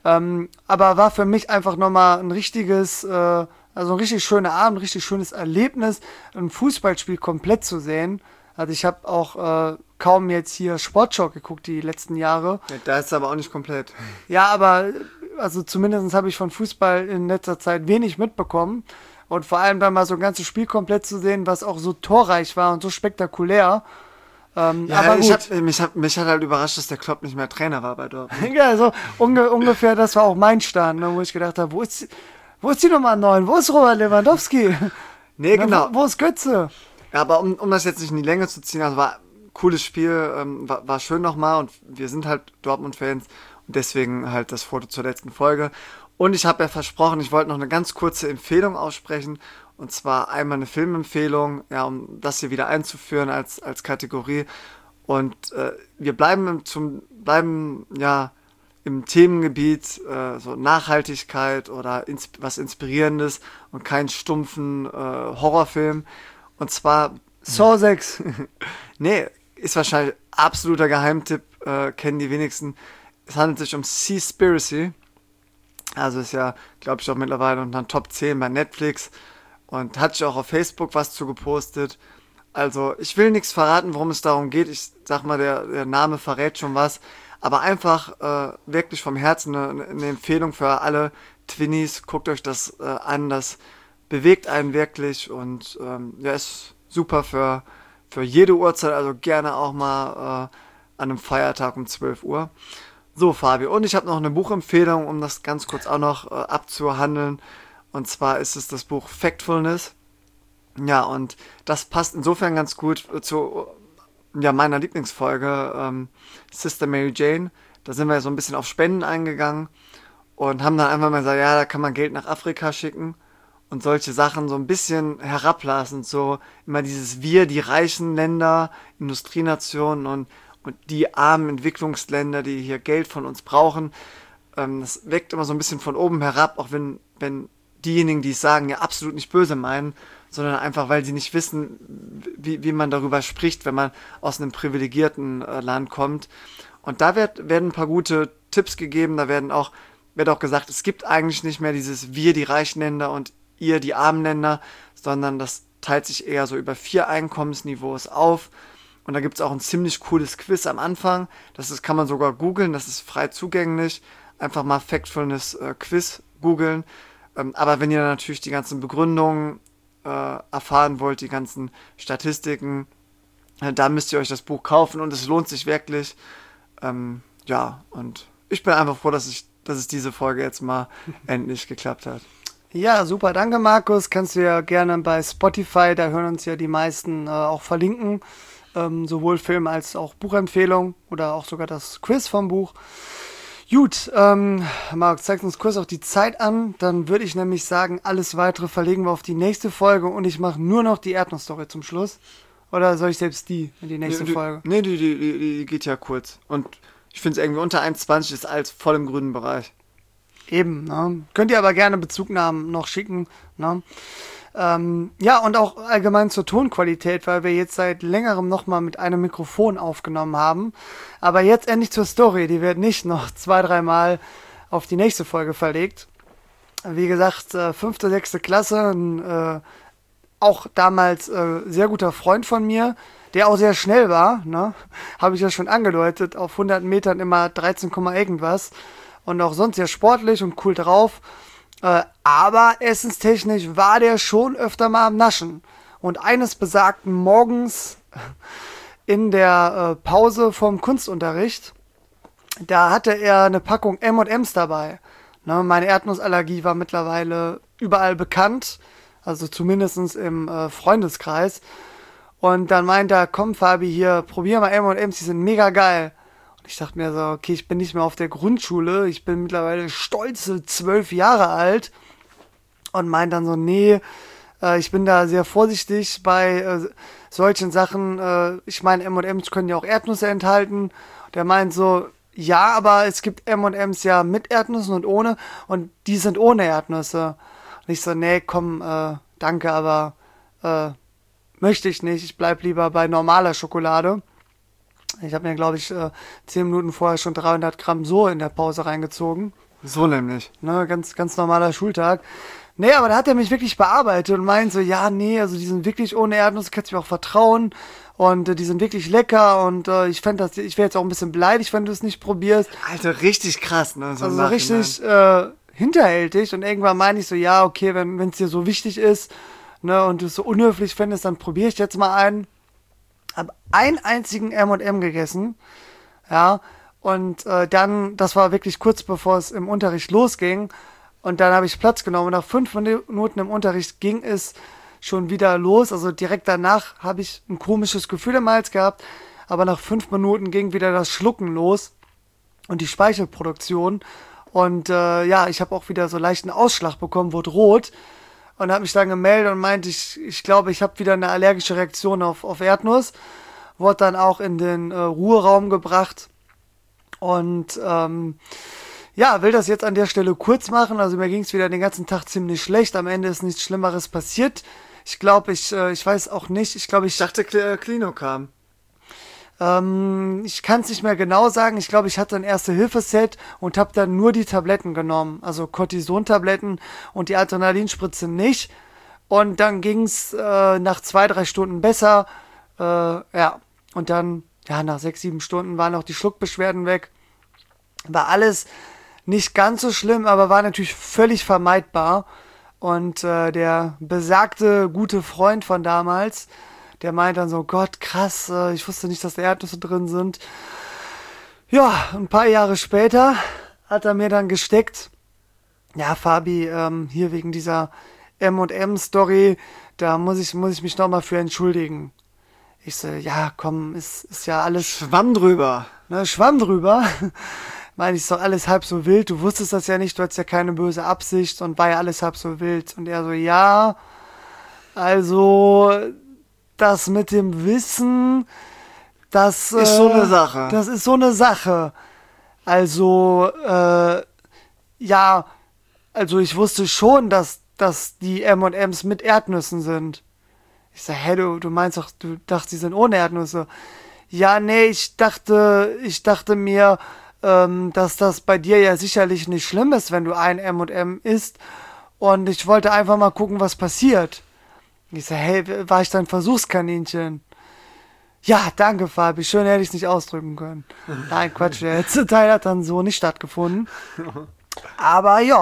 Aber war für mich einfach nochmal ein richtiges, also ein richtig schöner Abend, ein richtig schönes Erlebnis, ein Fußballspiel komplett zu sehen. Also ich habe auch kaum jetzt hier Sportschau geguckt die letzten Jahre. Ja, da ist es aber auch nicht komplett. Ja, aber also zumindest habe ich von Fußball in letzter Zeit wenig mitbekommen. Und vor allem dann mal so ein ganzes Spiel komplett zu sehen, was auch so torreich war und so spektakulär. Ja, aber gut. mich hat halt überrascht, dass der Klopp nicht mehr Trainer war bei Dortmund. Ja, so ungefähr, das war auch mein Stand, ne, wo ich gedacht habe, wo ist die Nummer 9? Wo ist Robert Lewandowski? Nee, genau. Wo ist Götze? Ja, aber um das jetzt nicht in die Länge zu ziehen, also war ein cooles Spiel, war schön nochmal und wir sind halt Dortmund-Fans und deswegen halt das Foto zur letzten Folge. Und ich habe ja versprochen, ich wollte noch eine ganz kurze Empfehlung aussprechen. Und zwar einmal eine Filmempfehlung, ja, um das hier wieder einzuführen als Kategorie. Und wir bleiben im Themengebiet so Nachhaltigkeit oder was Inspirierendes und keinen stumpfen Horrorfilm. Und zwar Saw 6. Nee, ist wahrscheinlich absoluter Geheimtipp, kennen die wenigsten. Es handelt sich um Seaspiracy. Also ist ja, glaube ich, auch mittlerweile unter den Top 10 bei Netflix und hat sich auch auf Facebook was zu gepostet. Also ich will nichts verraten, worum es darum geht. Ich sag mal, der Name verrät schon was. Aber einfach wirklich vom Herzen eine Empfehlung für alle Twinnies. Guckt euch das an, das bewegt einen wirklich und ist super für jede Uhrzeit. Also gerne auch mal an einem Feiertag um 12 Uhr. So, Fabio, und ich habe noch eine Buchempfehlung, um das ganz kurz auch noch abzuhandeln. Und zwar ist es das Buch Factfulness. Ja, und das passt insofern ganz gut zu meiner Lieblingsfolge, Sister Mary Jane. Da sind wir so ein bisschen auf Spenden eingegangen und haben dann einfach mal gesagt, ja, da kann man Geld nach Afrika schicken und solche Sachen so ein bisschen herablassend. So immer dieses Wir, die reichen Länder, Industrienationen und die armen Entwicklungsländer, die hier Geld von uns brauchen. Das weckt immer so ein bisschen von oben herab, auch wenn diejenigen, die es sagen, ja absolut nicht böse meinen, sondern einfach, weil sie nicht wissen, wie man darüber spricht, wenn man aus einem privilegierten Land kommt. Und da werden ein paar gute Tipps gegeben, da wird auch gesagt, es gibt eigentlich nicht mehr dieses Wir, die reichen Länder und ihr, die armen Länder, sondern das teilt sich eher so über 4 Einkommensniveaus auf. Und da gibt es auch ein ziemlich cooles Quiz am Anfang. Das kann man sogar googeln, das ist frei zugänglich. Einfach mal Factfulness Quiz googeln. Aber wenn ihr natürlich die ganzen Begründungen erfahren wollt, die ganzen Statistiken, da müsst ihr euch das Buch kaufen und es lohnt sich wirklich. Ja, und ich bin einfach froh, dass es diese Folge jetzt mal endlich geklappt hat. Ja, super, danke Markus. Kannst du ja gerne bei Spotify, da hören uns ja die meisten auch verlinken. Sowohl Film als auch Buchempfehlung oder auch sogar das Quiz vom Buch. Gut, Marc, zeigt uns kurz auch die Zeit an. Dann würde ich nämlich sagen, alles Weitere verlegen wir auf die nächste Folge und ich mache nur noch die Erdnussstory zum Schluss. Oder soll ich selbst die in die nächste Folge? Nee, die geht ja kurz. Und ich finde es irgendwie unter 1,20 ist alles voll im grünen Bereich. Eben, ne? Könnt ihr aber gerne Bezugnahmen noch schicken, ne? Ja, und auch allgemein zur Tonqualität, weil wir jetzt seit längerem nochmal mit einem Mikrofon aufgenommen haben. Aber jetzt endlich zur Story, die wird nicht noch 2-3 Mal auf die nächste Folge verlegt. Wie gesagt, 5., 6. Klasse, auch damals sehr guter Freund von mir, der auch sehr schnell war, ne? Habe ich ja schon angedeutet, auf 100 Metern immer 13, irgendwas. Und auch sonst sehr sportlich und cool drauf. Aber essenstechnisch war der schon öfter mal am Naschen. Und eines besagten Morgens in der Pause vom Kunstunterricht, da hatte er eine Packung M&M's dabei. Ne, meine Erdnussallergie war mittlerweile überall bekannt, also zumindest im Freundeskreis. Und dann meinte er, komm Fabi, hier, probier mal M&M's, die sind mega geil. Ich dachte mir so, okay, ich bin nicht mehr auf der Grundschule, ich bin mittlerweile stolze 12 Jahre alt und meint dann so, nee, ich bin da sehr vorsichtig bei solchen Sachen. Ich meine, M&M's können ja auch Erdnüsse enthalten. Der meint so, ja, aber es gibt M&M's ja mit Erdnüssen und ohne und die sind ohne Erdnüsse. Und ich so, nee, komm, danke, aber möchte ich nicht, ich bleib lieber bei normaler Schokolade. Ich habe mir, glaube ich, 10 Minuten vorher schon 300 Gramm so in der Pause reingezogen. So nämlich. Ne, ganz normaler Schultag. Nee, aber da hat er mich wirklich bearbeitet und meint so, ja, nee, also die sind wirklich ohne Erdnuss, kannst du mir auch vertrauen. Und die sind wirklich lecker und ich wäre jetzt auch ein bisschen beleidigt, wenn du es nicht probierst. Alter, richtig krass, ne? So also richtig hinterhältig und irgendwann meine ich so, ja, okay, wenn es dir so wichtig ist, ne, und du es so unhöflich findest, dann probiere ich jetzt mal einen. Habe einen einzigen M&M gegessen, ja, und dann, das war wirklich kurz bevor es im Unterricht losging, und dann habe ich Platz genommen und nach 5 Minuten im Unterricht ging es schon wieder los, also direkt danach habe ich ein komisches Gefühl im Hals gehabt, aber nach 5 Minuten ging wieder das Schlucken los und die Speichelproduktion und ja, ich habe auch wieder so leichten Ausschlag bekommen, wurde rot. Und habe mich dann gemeldet und meinte, ich glaube, ich habe wieder eine allergische Reaktion auf Erdnuss. Wurde dann auch in den Ruheraum gebracht. Und ja, will das jetzt an der Stelle kurz machen. Also mir ging es wieder den ganzen Tag ziemlich schlecht. Am Ende ist nichts Schlimmeres passiert. Ich glaube, ich weiß auch nicht. Ich dachte, Clino kam. Ich kann es nicht mehr genau sagen. Ich glaube, ich hatte ein Erste-Hilfe-Set und habe dann nur die Tabletten genommen. Also Cortison-Tabletten und die Adrenalinspritze nicht. Und dann ging es nach 2-3 Stunden besser. Ja, und dann, ja, nach 6-7 Stunden waren auch die Schluckbeschwerden weg. War alles nicht ganz so schlimm, aber war natürlich völlig vermeidbar. Und der besagte gute Freund von damals, der meint dann so, Gott, krass, ich wusste nicht, dass da Erdnüsse drin sind. Ja, ein paar Jahre später hat er mir dann gesteckt, ja, Fabi, hier wegen dieser M&M-Story, da muss ich mich nochmal für entschuldigen. Ich so, ja, komm, ist ja alles... Schwamm drüber. Ne, Schwamm drüber. Meine ich, ist doch alles halb so wild. Du wusstest das ja nicht, du hattest ja keine böse Absicht und war ja alles halb so wild. Und er so, ja, also... Das mit dem Wissen, das ist so eine Sache. Das ist so eine Sache. Also, ja, also ich wusste schon, dass die M&M's mit Erdnüssen sind. Ich sag, hä, du meinst doch, du dachtest, die sind ohne Erdnüsse. Ja, nee, ich dachte mir, dass das bei dir ja sicherlich nicht schlimm ist, wenn du ein M&M isst. Und ich wollte einfach mal gucken, was passiert. Ich sag, hey, war ich dein Versuchskaninchen? Ja, danke, Fabi. Schön hätte ich es nicht ausdrücken können. Nein, Quatsch, der letzte Teil hat dann so nicht stattgefunden. Aber ja,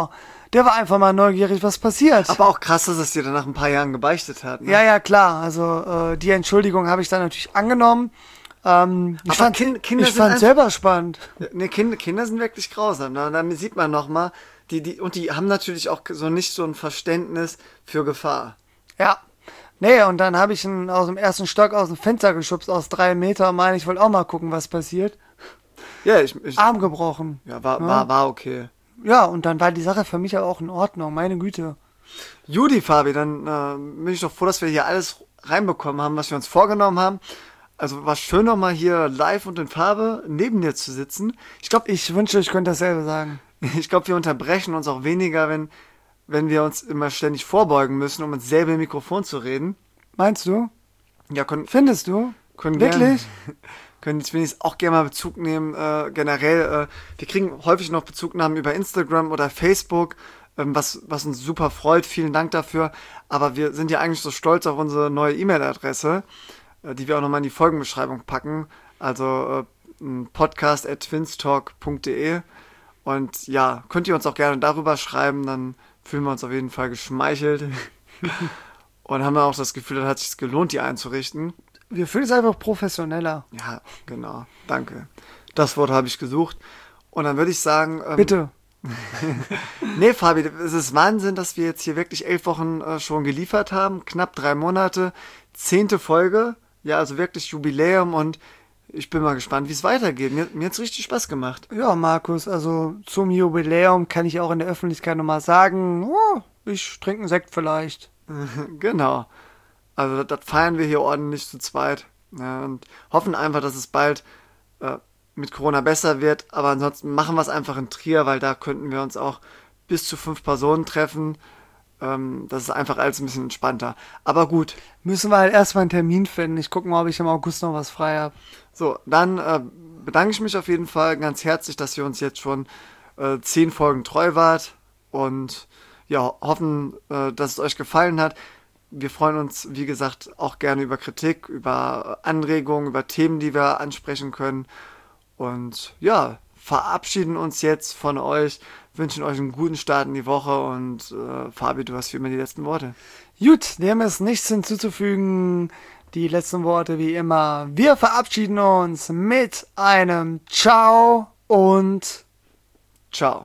Der war einfach mal neugierig, was passiert. Aber auch krass, dass es dir dann nach ein paar Jahren gebeichtet hat. Ne? Ja, klar. Also die Entschuldigung habe ich dann natürlich angenommen. Ich fand selber spannend. Ne, Kinder sind wirklich grausam. Ne? Dann sieht man nochmal, die haben natürlich auch so nicht so ein Verständnis für Gefahr. Ja. Nee, und dann habe ich ihn aus dem ersten Stock aus dem Fenster geschubst, aus 3 Meter. Meine, ich wollte auch mal gucken, was passiert. Ja, Arm gebrochen. Ja, war okay. Ja, und dann war die Sache für mich aber auch in Ordnung, meine Güte. Judy, Fabi, dann bin ich doch froh, dass wir hier alles reinbekommen haben, was wir uns vorgenommen haben. Also war schön nochmal hier live und in Farbe neben dir zu sitzen. Ich wünschte, ich könnte dasselbe sagen. Ich glaube, wir unterbrechen uns auch weniger, wenn wir uns immer ständig vorbeugen müssen, um ins selbe Mikrofon zu reden. Meinst du? Ja, findest du? Können wirklich? Können jetzt wenigstens auch gerne mal Bezug nehmen. Generell, wir kriegen häufig noch Bezugnahmen über Instagram oder Facebook, was uns super freut. Vielen Dank dafür. Aber wir sind ja eigentlich so stolz auf unsere neue E-Mail-Adresse, die wir auch nochmal in die Folgenbeschreibung packen. Also podcast@twinstalk.de. Und ja, könnt ihr uns auch gerne darüber schreiben, dann fühlen wir uns auf jeden Fall geschmeichelt. Und haben auch das Gefühl, dann hat es sich gelohnt, die einzurichten. Wir fühlen es einfach professioneller. Ja, genau. Danke. Das Wort habe ich gesucht. Und dann würde ich sagen... Bitte. Nee, Fabi, es ist Wahnsinn, dass wir jetzt hier wirklich 11 Wochen schon geliefert haben. Knapp 3 Monate. 10. Folge. Ja, also wirklich Jubiläum. Und ich bin mal gespannt, wie es weitergeht. Mir hat es richtig Spaß gemacht. Ja, Markus, also zum Jubiläum kann ich auch in der Öffentlichkeit nochmal sagen, ich trinke einen Sekt vielleicht. Genau. Also das feiern wir hier ordentlich zu zweit. Ja, und hoffen einfach, dass es bald mit Corona besser wird. Aber ansonsten machen wir es einfach in Trier, weil da könnten wir uns auch bis zu 5 Personen treffen. Das ist einfach alles ein bisschen entspannter. Aber gut. Müssen wir halt erstmal einen Termin finden. Ich gucke mal, ob ich im August noch was frei habe. So, dann bedanke ich mich auf jeden Fall ganz herzlich, dass ihr uns jetzt schon 10 Folgen treu wart. Und ja, hoffen, dass es euch gefallen hat. Wir freuen uns, wie gesagt, auch gerne über Kritik, über Anregungen, über Themen, die wir ansprechen können. Und ja, verabschieden uns jetzt von euch, wünschen euch einen guten Start in die Woche und Fabi, du hast wie immer die letzten Worte. Gut, dem ist nichts hinzuzufügen. Die letzten Worte wie immer. Wir verabschieden uns mit einem Ciao und Ciao.